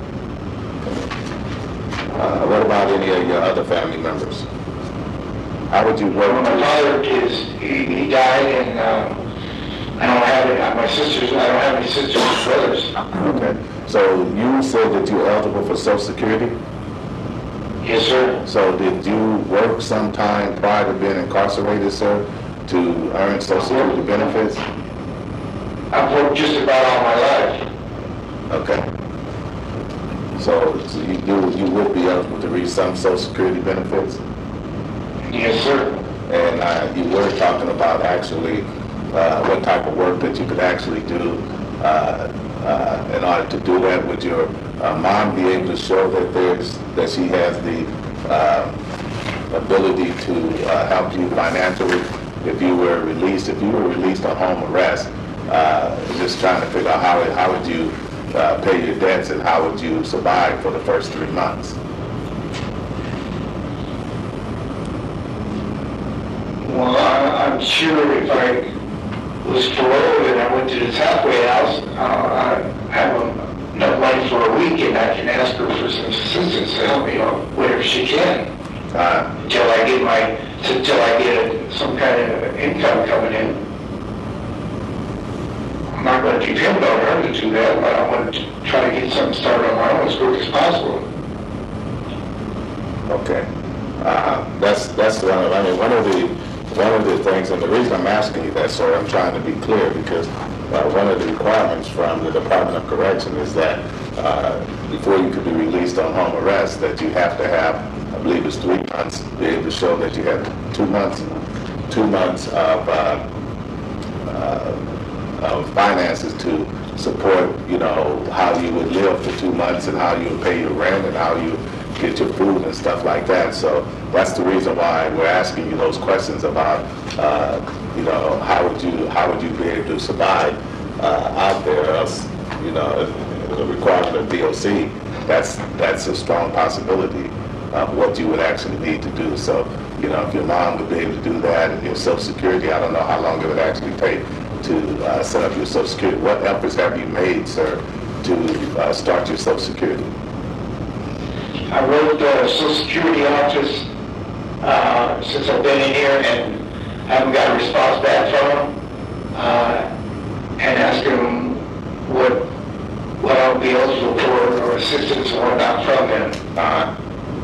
Uh, what about any of your other family members? How would you work? Well, my father is, he, he died, and uh, I don't have it. My sisters, I don't have any sisters or brothers. Okay. So you said that you're eligible for Social Security? Yes, sir. So did you work sometime prior to being incarcerated, sir, to earn Social Security benefits? I've worked just about all my life. Okay. So, so you do, you would be eligible to receive some Social Security benefits? Yes, sir. And uh, you were talking about actually uh, what type of work that you could actually do. Uh, uh, in order to do that, would your uh, mom be able to show that there's that she has the uh, ability to uh, help you financially if you were released? If you were released on home arrest, uh, just trying to figure out how how would you uh, pay your debts and how would you survive for the first three months? Well, I, I'm sure if I was paroled and I went to this halfway house, uh, I have enough money for a week, and I can ask her for some assistance to help me out whatever she can Uh, until I get my until I get some kind of income coming in. I'm not going to depend on her to do that, but I want to try to get something started on my own as quick as possible. Okay, uh, that's that's one of I mean one of the one of the things, and the reason I'm asking you that, sir, I'm trying to be clear because uh, one of the requirements from the Department of Correction is that uh, before you could be released on home arrest, that you have to have, I believe it's three months, be able to show that you had two months, two months of, uh, uh, of finances to support, you know, how you would live for two months and how you would pay your rent and how you get your food and stuff like that. So that's the reason why we're asking you those questions about, uh, you know, how would you how would you be able to survive uh, out there? Else, you know, the requirement of D O C, that's that's a strong possibility of what you would actually need to do. So, you know, if your mom would be able to do that and your Social Security, I don't know how long it would actually take to uh, set up your Social Security. What efforts have you made, sir, to uh, start your Social Security? I wrote the Social Security office uh, since I've been in here and haven't got a response back from them, uh, and asked them what what I would be eligible for or assistance or whatnot from them. Uh,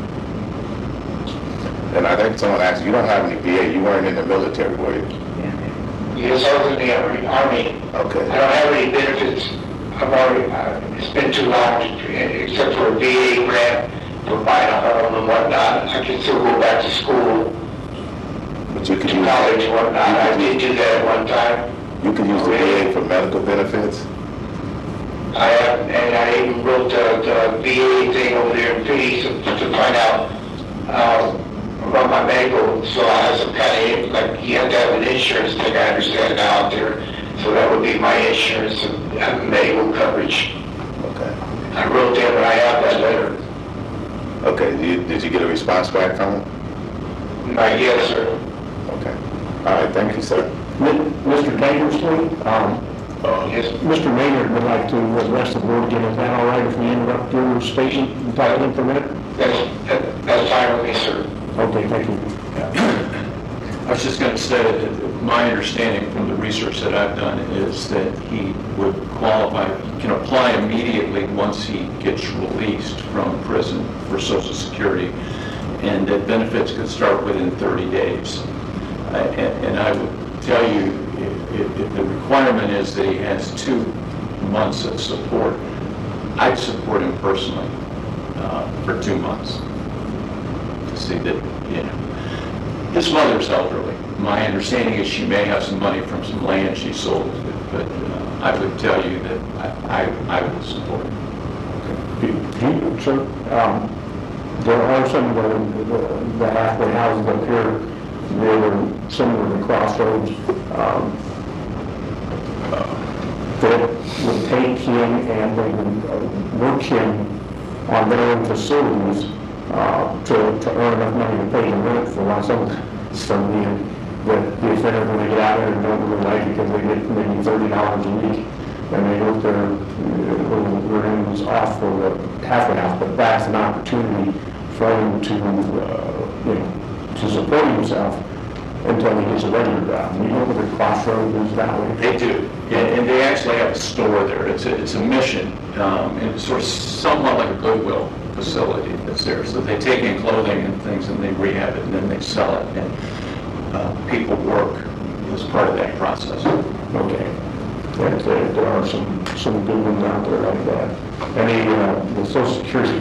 And I think someone asked, you don't have any V A, you weren't in the military, were you? yes, I was in the Army. Army. Okay. I don't have any benefits. I've already. Uh, it's been too long, except for a V A grant for buying a home and whatnot. I can still go back to school. But you could To use, college and whatnot. I did do that at one time. you could use the V A for medical benefits? I have, and I even wrote the, the V A thing over there in Phoenix to, to find out uh, about my medical. So I have some kind of, like, you have to have an insurance thing, I understand now out there. So that would be my insurance and have medical coverage. Okay. I wrote them and I have that letter. Okay, did you, did you get a response back from them? I guess, sir. Okay. All right, thank you, sir. Mister Dangerously, um, Uh, Yes. Mister Maynard would like to address the board again. Is that all right if we interrupt your statement and talk to him for a minute? That's, that, that's fine with me, sir. Okay, thank you. I was just going to say that my understanding from the research that I've done is that he would qualify, can apply immediately once he gets released from prison for Social Security, and that benefits could start within thirty days. Uh, And and I would tell you, if- if if the requirement is that he has two months of support, I'd support him personally uh, for two months to see that, you know, his mother's elderly. My understanding is she may have some money from some land she sold, but uh, I would tell you that I, I, I would support it. Do you, sir, um, there are some of the, the- the halfway houses up here, they were similar to Crossroads, um, that would take him and they would uh, work him on their own facilities uh, to, to earn enough money to pay the rent for while some, some of the, the the offender, when they get out there and don't really like it because they get maybe thirty dollars a week, and they work their uh, earnings off for the halfway house, but that's an opportunity for him to, uh, you know, to support himself until he gets a regular job. You know where the Crossroads is that way? They do, yeah, and they actually have a store there. It's a, it's a mission, um, and it's sort of somewhat like a Goodwill facility that's there. So they take in clothing and things and they rehab it and then they sell it, and uh, people work as part of that process. Okay. There, there, there are some, some good ones out there like that. And the, uh, the Social Security,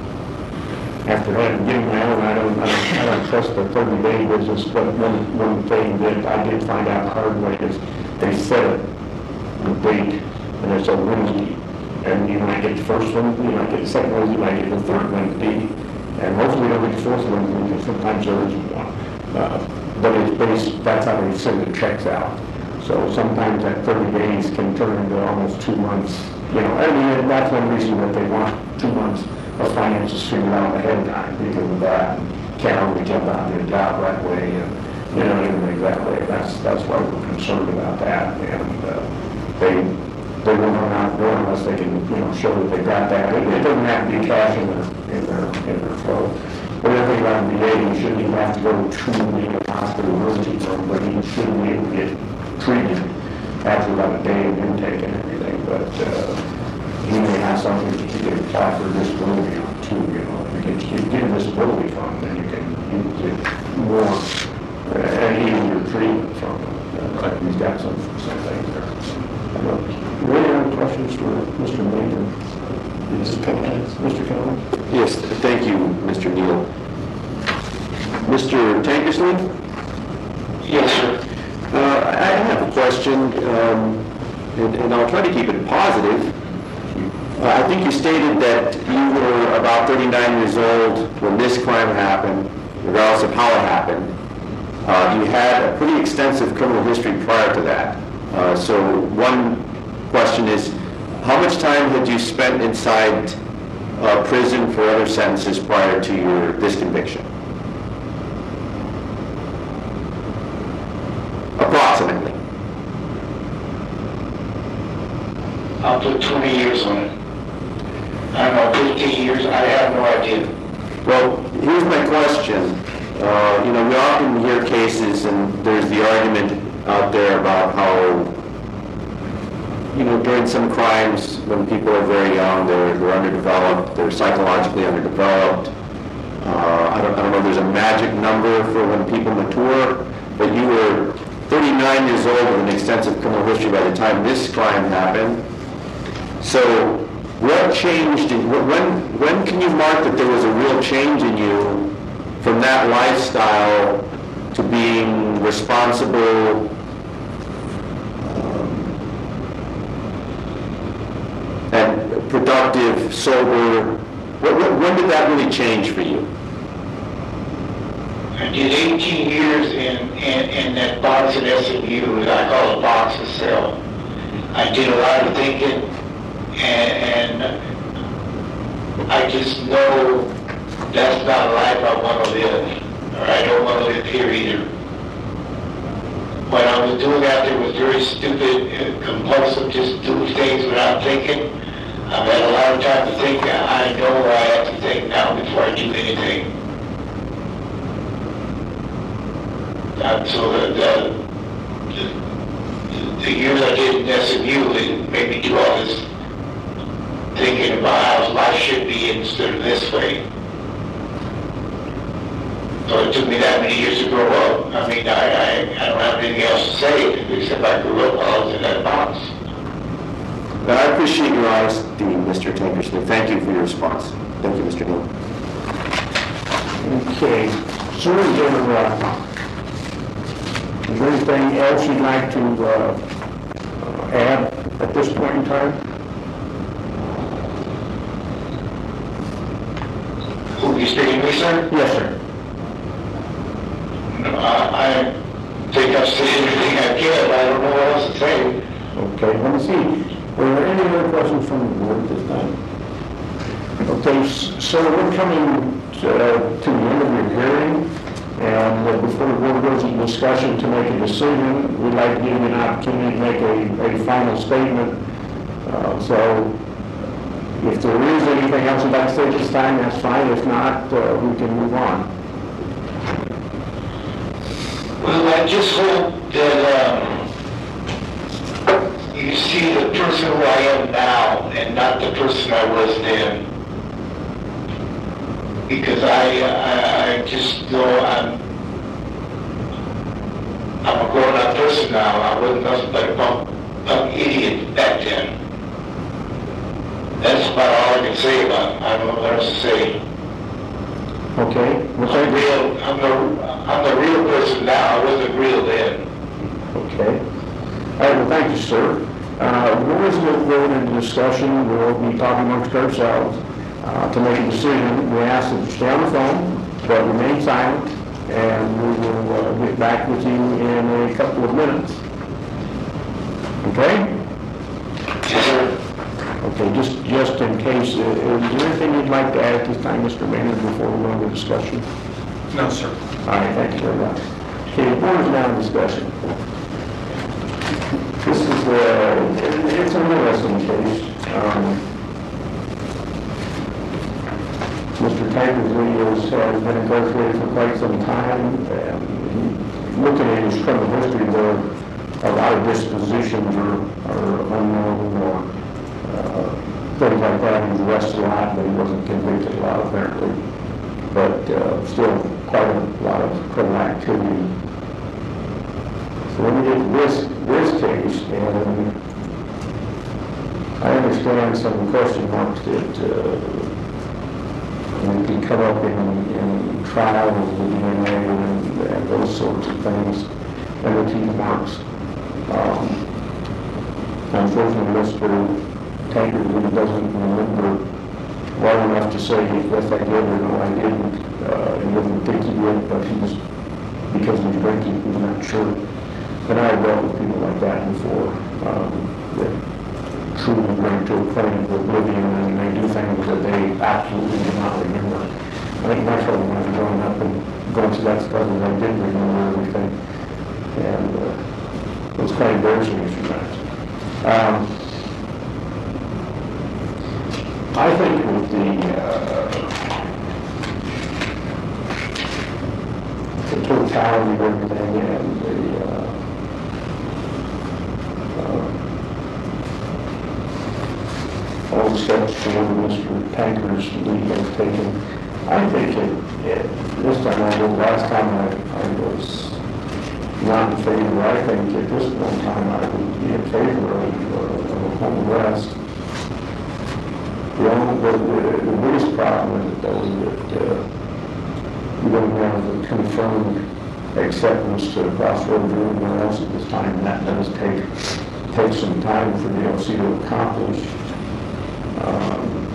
after having getting my own, I don't, I don't, I don't trust the thirty day business, but one, one thing that I did find out hard way is they set it, the date, and it's a Wednesday. And you might get the first one, you might get the second one, you might get the third Wednesday, and hopefully it'll be the fourth Wednesday, because sometimes there isn't one. Uh, But it's based, that's how they send the checks out. So sometimes that thirty days can turn into almost two months. You know, I mean, that's one reason that they want two months of finances figured out ahead of time, because of that. Can't always jump out of your job right away, and, you know, everything that way. That's, that's why we're concerned about that. And uh, they, they won't run out the door unless they can, you know, show that they got that. It, it doesn't have to be cash in their, in their, in their flow. But everything about the V A, you shouldn't even have to go to the hospital emergency room, but you shouldn't be able to get treated after about a day of intake and everything. But uh, you may have something that you can apply for disability on too, you know. If you get, you get a disability fund, then you can, you can get more uh, and easier treatment from it. Uh, he's got some, some things there. Uh, Any other questions for Mister Major? Mister Collins? Mister Collins? Yes, thank you, Mister Neal. Mister Tankersley? Yes, sir. Uh, I have a question, um, and, and I'll try to keep it positive. Uh, I think you stated that you were about thirty-nine years old when this crime happened, regardless of how it happened. Uh, you had a pretty extensive criminal history prior to that. Uh, so one question is, how much time had you spent inside uh, prison for other sentences prior to your this conviction? Approximately. I'll put twenty years on it. I don't know, fifteen years, I have no idea. Well, here's my question. Uh, you know, we often hear cases, and there's the argument out there about how, you know, during some crimes, when people are very young, they're, they're underdeveloped, they're psychologically underdeveloped. Uh, I don't, I don't know if there's a magic number for when people mature, but you were thirty-nine years old with an extensive criminal history by the time this crime happened. So, what changed? In, when when can you mark that there was a real change in you from that lifestyle to being responsible, um, and productive, sober? What, what, when did that really change for you? I did eighteen years in, in, in that box at S M U, as I call it, box of cell. I did a lot of thinking, and, and I just know that's not a life I want to live, or I don't want to live here either. What I was doing out there was very stupid, compulsive, just do things without thinking. I've had a lot of time to think. I know where I have to think now before I do anything. Uh, so the, the, the, the years I did in S M U, it made me do all this thinking about how life should be instead of this way. So it took me that many years to grow up. I mean, I, I, I don't have anything else to say except I grew up while I was in that box. But I appreciate your honesty, Mister Tankersley. Thank you for your response. Thank you, Mister Neal. Okay. Sir, is there, uh, is there anything else you'd like to uh, uh, add at this point in time? Who you speaking to me, sir? Yes, sir. No, I, I think I've said everything I can, but I don't know what else to say. Okay, let me see. Are there any other questions from the board at this time? Okay, s- so we're coming to, uh, to the end of your hearing, and uh, before the board goes into discussion to make a decision, we'd like to give you an opportunity to make a, a final statement. Uh, so if there is anything else you'd like to say at this time, that's fine. If not, uh, we can move on. Well, I just hope that um, you see the person who I am now and not the person I was then. Because I, I, I just know I'm, I'm a grown-up person now. I wasn't nothing but a punk, punk idiot back then. That's about all I can say about it. I don't know what else to say. Okay? Well, I'm thank you. real. I'm the, I'm the real person now. I wasn't real then. Okay. All right, well, thank you, sir. Uh, We'll we'll go into discussion. We'll be talking amongst ourselves uh, to make a decision. We ask that you stay on the phone, but remain silent, and we will uh, get back with you in a couple of minutes. Okay? Yes, sir. Okay, just, just in case, uh, is there anything you'd like to add at this time, Mister Maynard, before we go into discussion? No, sir. All right, thank you very much. Okay, the board is now in discussion. This is, uh, it- it's an interesting case. Um, Mister Tankersley has uh, been incarcerated for quite some time, and looking at his criminal history, there are a lot of dispositions are, are unknown, or uh, things like that. He was arrested a lot, but he wasn't convicted a lot, apparently. But uh, still quite a lot of criminal activity. So when we get to this, this case, and I understand understand some question marks that, uh, you can come up in, in trial with the D N A and, and those sorts of things, and the teeth marks. Um, unfortunately, Mister Tanker really doesn't remember well enough to say if I did or no, I didn't. Uh, he doesn't think he did, but he's, because he's drinking, he's not sure. And I've dealt with people like that before, um, that truly bring to a point of oblivion, and they do things that they absolutely do not remember. I think my trouble when I was growing up and going through that stuff is I did remember everything. And uh, it was quite embarrassing a few times. Um, I think with the, uh, the totality of everything and the, uh, uh, all the steps forward Mister Tanker's lead has taken, I think it, it, this time, although last time I, I was not in favor, I think at this point in time I would be in favor of, uh, of a home arrest. The, only, the, the, the biggest problem with it, though, is that uh, we don't have the confirmed acceptance to Crossroads or anywhere else at this time, and that does take take some time for the L C to accomplish. Um,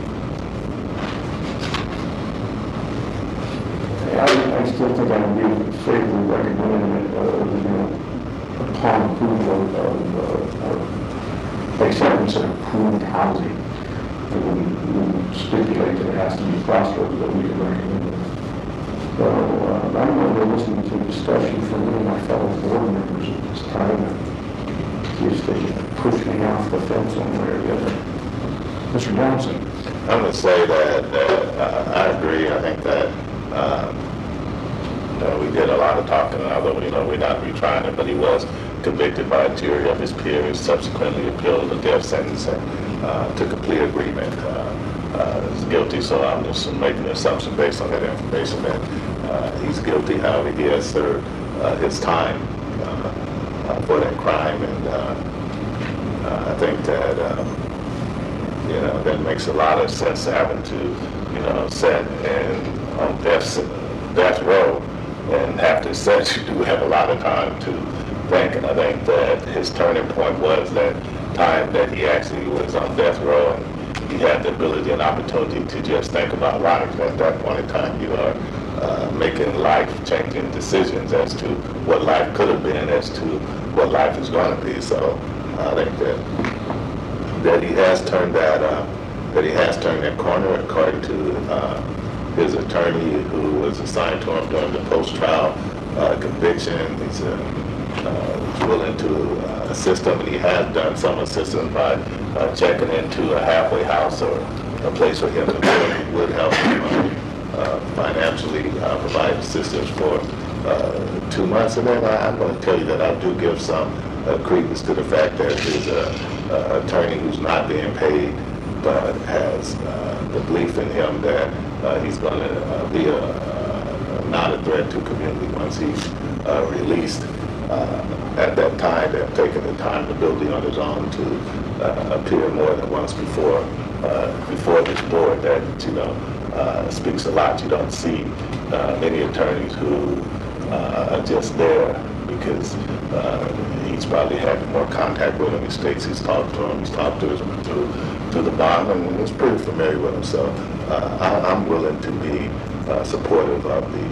I, I still think I would be in favor of recommending it, uh, you know, upon approval of, of, uh, of acceptance of approved housing. We would stipulate that it has to be Crossroads that we can recommend it. So uh, I don't know, we're listening to discussion from one of my fellow board members at this time, and see if they can push me off the fence one way or the other. Mister Johnson. I'm going to say that, that uh, I agree. I think that um, you know, we did a lot of talking, although you know we're not retrying it, but he was convicted by a jury of his peers, subsequently appealed a death sentence and uh, took a plea agreement. Uh, uh, is guilty, so I'm just making an assumption based on that information that uh, he's guilty. However, he has served uh, his time uh, uh, for that crime, and uh, uh, I think that um, you know that makes a lot of sense having to you know sit in on death death row and after set you do have a lot of time to think, and I think that his turning point was that time that he actually was on death row and he had the ability and opportunity to just think about life. At that point in time, you are uh, making life-changing decisions as to what life could have been, as to what life is going to be. So I think that that he has turned that uh, that he has turned that corner, according to uh, his attorney, who was assigned to him during the post-trial uh, conviction. He's uh, Uh, willing to uh, assist him, and he has done some assistance by uh, checking into a halfway house or a place where him and would, would help him uh, uh, financially uh, provide assistance for uh, two months. And then I, I'm going to tell you that I do give some uh, credence to the fact that his uh, uh, attorney, who's not being paid, but has uh, the belief in him that uh, he's going to uh, be a, a, not a threat to community once he's uh, released. Uh, at that time, they have taken the time to build it on his own to uh, appear more than once before uh, before this board. That you know uh, speaks a lot. You don't see uh, many attorneys who uh, are just there because uh, he's probably had more contact with him. He states he's talked to him. He's talked to his to, to the bond, and he's pretty familiar with him. So uh, I, I'm willing to be uh, supportive of the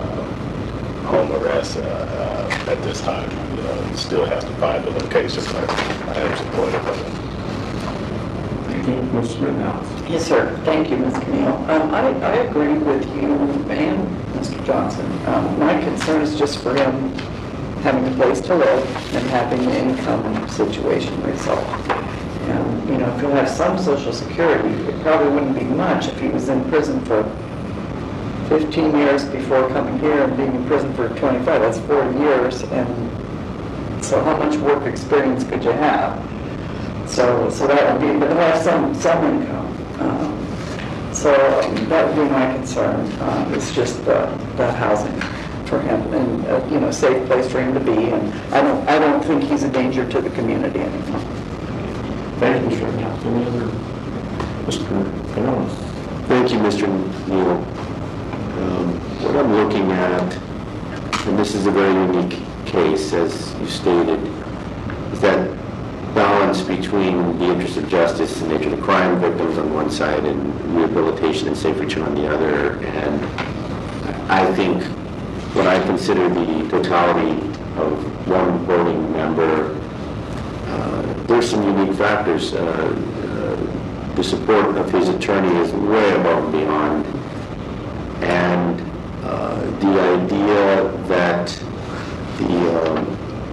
home arrest uh, uh, at this time. You know, he still has to find the location, but I am supportive of it. Thank you, Miz Rittenhouse. Yes, sir. Thank you, Miz Camille. Um, I, I agree with you and Mister Johnson. Um, my concern is just for him having a place to live and having the income situation resolved. And, you know, if he'll have some Social Security, it probably wouldn't be much if he was in prison for fifteen years before coming here and being in prison for twenty-five. That's forty years, and so how much work experience could you have? So, so that would be, but he'll have some some income. Um, so um, that would be my concern. Uh, it's just the, the housing for him, and uh, you know, safe place for him to be. And I don't I don't think he's a danger to the community anymore. Thank you, Mister Rittenhouse. Any other, Mister Canales? Thank you, Mister Neal. Um, What I'm looking at, and this is a very unique case, as you stated, is that balance between the interest of justice and nature of the crime victims on one side and rehabilitation and safe return on the other. And I think what I consider the totality of one voting member, uh, there's some unique factors. Uh, uh, the support of his attorney is way above and beyond. And uh, the idea that the um,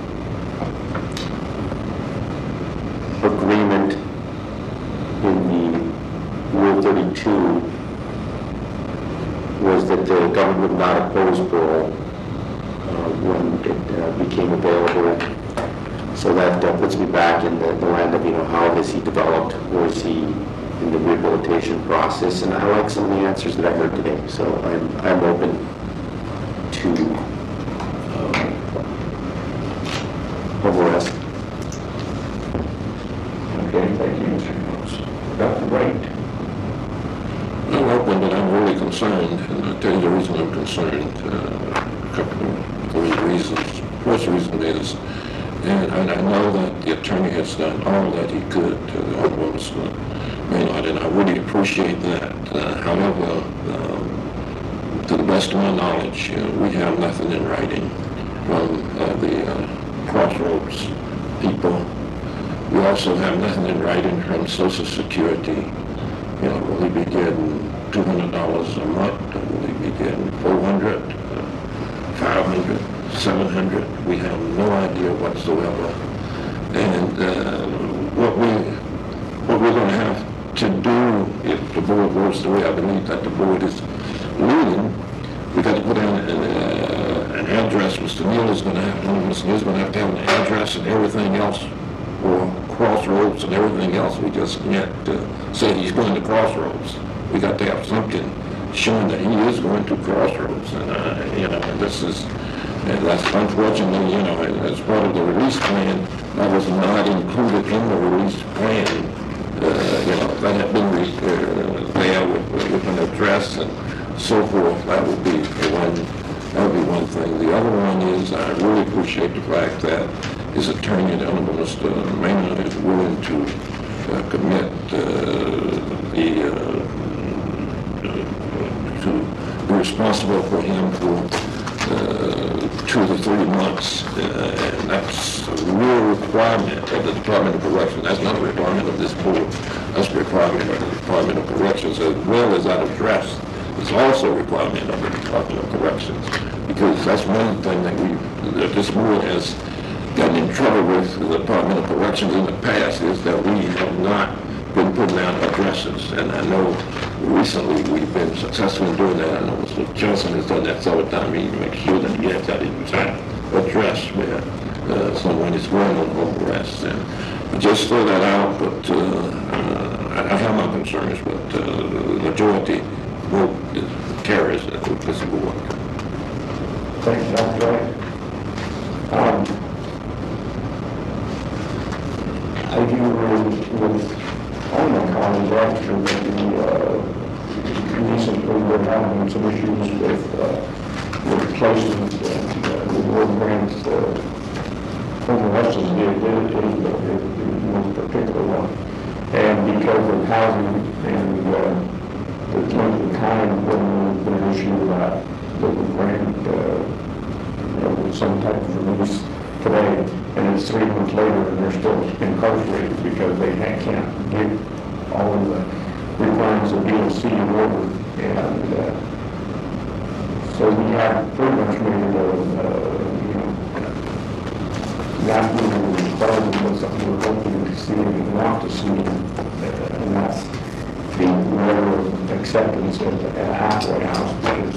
agreement in the Rule thirty-two was that the government would not oppose parole uh, when it uh, became available. So that uh, puts me back in the, the land of, you know, how has he developed, or is he in the rehabilitation process? And I like some of the answers that I heard today. So I'm, I'm open to um, a rest. Okay, thank you, Mister Canales. Doctor Wright? I'm open, but I'm really concerned, and I'll tell you the reason I'm concerned. Uh, a couple of three reasons. First reason is, and, and I know that the attorney has done all that he could to the Honorable Mister Maynard, and I really appreciate that. Uh, however, um, to the best of my knowledge, uh, we have nothing in writing from uh, the uh, Crossroads people. We also have nothing in writing from Social Security. You know, will he be getting two hundred dollars a month? Will he be getting four hundred dollars, five hundred dollars, seven hundred dollars? We have no idea whatsoever. And uh, what, we, what we're going to have to do, if the board votes the way I believe that the board is leading, we got to put in an, uh, an address. Mister Neal is going to have, Mister Neal is going to have to have an address and everything else, or Crossroads and everything else. We just can't uh, say he's going to Crossroads. We got to have something showing that he is going to Crossroads. And, uh, you know, and this is, and that's unfortunately, you know, as part of the release plan, that was not included in the release plan. Uh, you know, that had been re- uh, there with, with an address and so forth. That would be one, that would be one thing. The other one is, I really appreciate the fact that his attorney, the Honorable Mister Maynard, is willing to uh, commit uh, the, uh, uh, to be responsible for him for uh, two to three months. Uh, and that's a real requirement of the Department of Corrections. That's not a requirement of this board. That's a requirement of the Department of Corrections, as well as that address is also a requirement of the Department of Corrections. Because that's one thing that we, that this board has gotten in trouble with the Department of Corrections in the past, is that we have not been putting out addresses. And I know recently we've been successful in doing that. I know Mister Johnson has done that several times. He makes sure that he has that exact address where uh, someone is going on home arrest. And I just throw that out, but uh, uh, I have my concerns, but uh, the majority vote is, carries uh, this board. Thank you, Doctor Wright. Um, I do agree with all my colleagues after that the, uh, recently we're having some issues with, uh, with placement and, uh, the World Grants, uh, home arrests is, is, is the most particular one. And because of housing and, uh, the length of time when the issue about the grant, uh, you know, with some type of release today, and it's three months later and they're still incarcerated because they can't get all of the requirements of B L C in order. And uh, so we have pretty much made a, uh, you know, not moving requirement, but something we're hoping to see and want to see, uh, and that's the letter of acceptance at a halfway house, because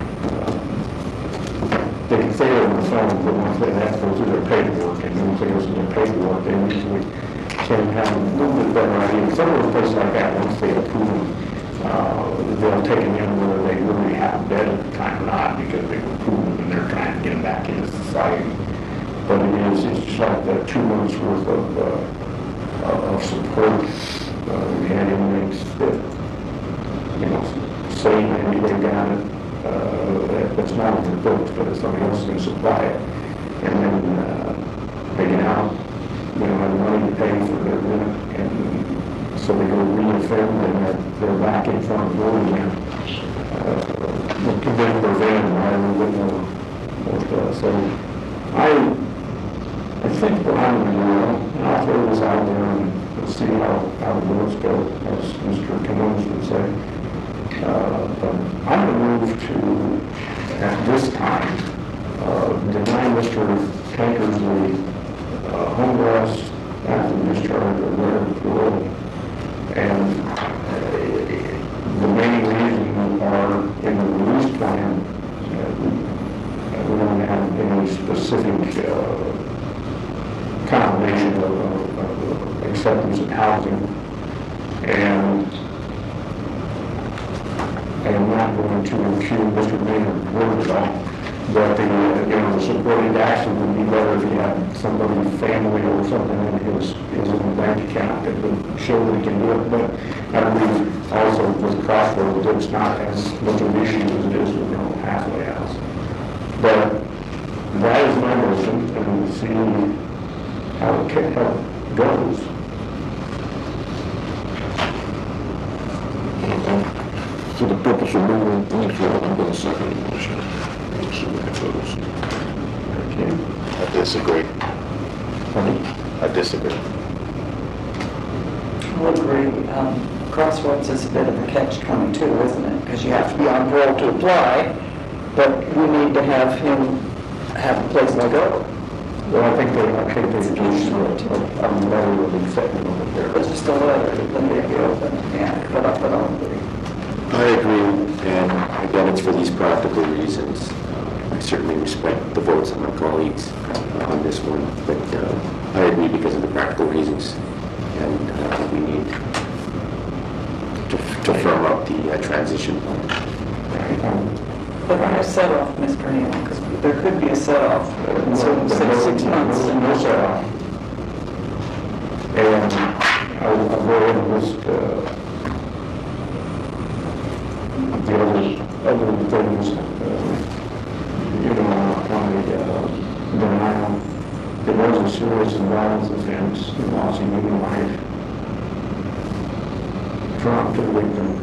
they can say it on the phone, but once they have to go through their paperwork, and once they go through their paperwork, they usually can have a little bit better idea. Some of those places like that, once they approve them, uh, they'll take them in whether they really have bed at the time or not, because they've approved them and they're trying to get them back into society. But it is, it's just like the two months worth of, uh, of support Uh, we had inmates that, you know, say maybe they got it, uh, that's not on their books, but if somebody else can supply it. And then, uh, they get out, you know, have money to pay for their rent, and so they go re-offend, and they're, they're back in front of the board again. Uh, convict for vandalism, I don't know, more, so I, I think what I'm going to do, and I'll throw this out there and see how, how the votes go, as Mister Canones would say. Uh, but I'm going to move to, at this time, uh, deny Mister Tankersley uh, home arrest after discharge or whatever parole. And uh, the main reason are in the release plan, uh, we, we don't have any specific uh, combination of, of, of acceptance of housing. And I am not going to accuse Mister Maynard of work at all. But the, uh, you know, the supporting action would be better if he had somebody, family or something in his, his own bank account that would show that he can do it. But I believe also with Crossroads, it's not as much of an issue as it is with, you know, halfway house. But that is my motion, and we'll see how it, can, how it goes. For the purpose of moving things forward, I'm going to second the motion. We'll see what it goes. Okay. I disagree. I disagree. I would agree. Um, Crossroads is a bit of a catch twenty-two, isn't it? Because you have to be on parole to apply, but we need to have him have a place to go. Well, I think they, I think they just, uh, I'm letter of acceptance over there. But just a letter, then they go open, yeah, put up an opening. I agree, and again, it's for these practical reasons. Uh, I certainly respect the votes of my colleagues uh, on this one, but uh, I agree because of the practical reasons, and uh, we need to, to firm up the uh, transition plan. Um, But on a set-off, Mister Neal, because there could be a set-off, so six, six months. No, no set off. And I'll, I'll go ahead and list, uh, the other, other things, uh, you know, on the, uh, denial. It was a serious and violence offense, lossing human life. Trauma to the victim.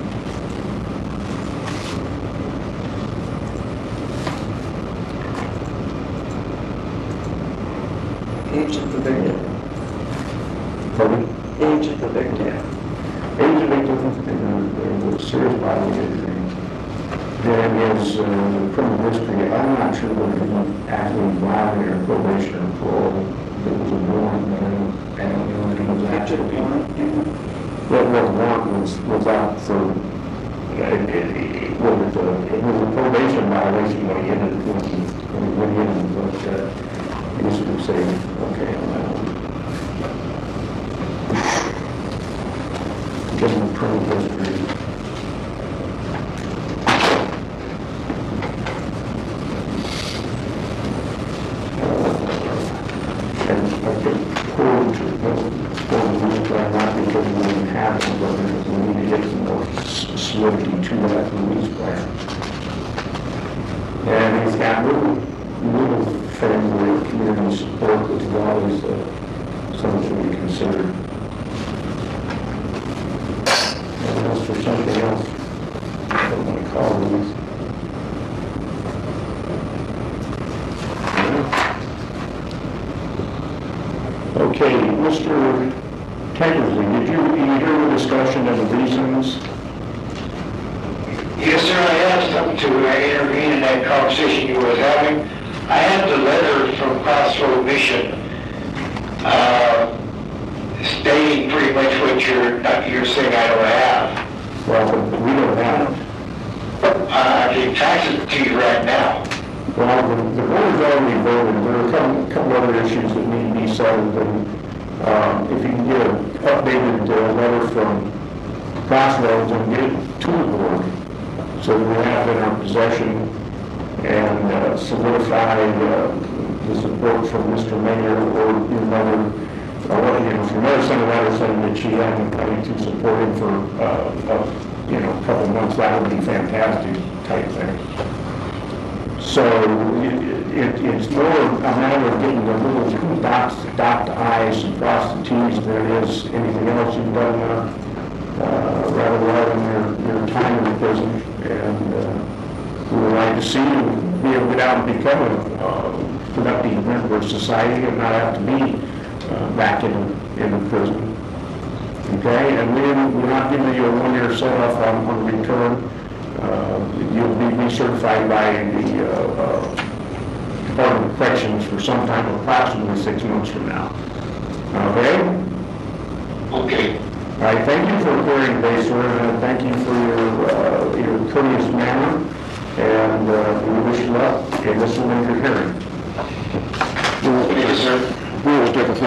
Age of the victim. Pardon? Age of the victim. Age of victim, there was serious bodily injury. Then his uh, criminal history, I'm not sure whether he actually violated or probation or parole. It was a warrant, but I don't, I don't know if he was actually. What, what warrant was, was out for, uh, it, it, it, was, uh, it was a probation violation when he ended, when he, when he ended, but, uh, I guess you could say, okay, on that one. Give him a criminal history. And I think according to the plan, not because we didn't have it, but because we need to get some more solidity to that release plan. And he's got little, little family, community support, which is always uh, something to be considered. And as for something else, I don't want to call these. Okay, Mister Tankersley, did you, did you hear the discussion of the reasons? Yes, sir, I have something to uh, intervene in that conversation you was having. I have the letter from Crossroad Mission uh, stating pretty much what you're, uh, you're saying I don't have. Well, we don't have it. Uh, I can fax it to you right now. Well, the, the board's already voted. There are a couple, couple other issues that need to be settled, and um, if you can get an updated uh, letter from Crossroads and get it to the board, so that we have it in our possession and uh, solidify uh, the support from Mister Mayor or your mother well, you know, if your mother sent a letter saying that she had the money to support him for, uh, uh, you know, a couple of months, that would be fantastic type thing. So it, it, it's more a matter of getting the little dots, dot the i's and cross the t's than it is anything else you've done, uh, uh, rather well in your, your time in the prison. And, uh, we would like to see you be able to get out and become a, uh, productive member of society and not have to be, uh, back in, in the prison. Okay, and we didn't, we're not giving you a one-year set-off on, on return. Uh, you'll be recertified by the, uh, uh, Department of Corrections for some time, approximately six months from now. Okay? Okay. All right, thank you for appearing today, sir, and thank you for your, uh, your courteous manner, and, uh, we wish you luck in this one you're hearing. Yes, sir. We will take a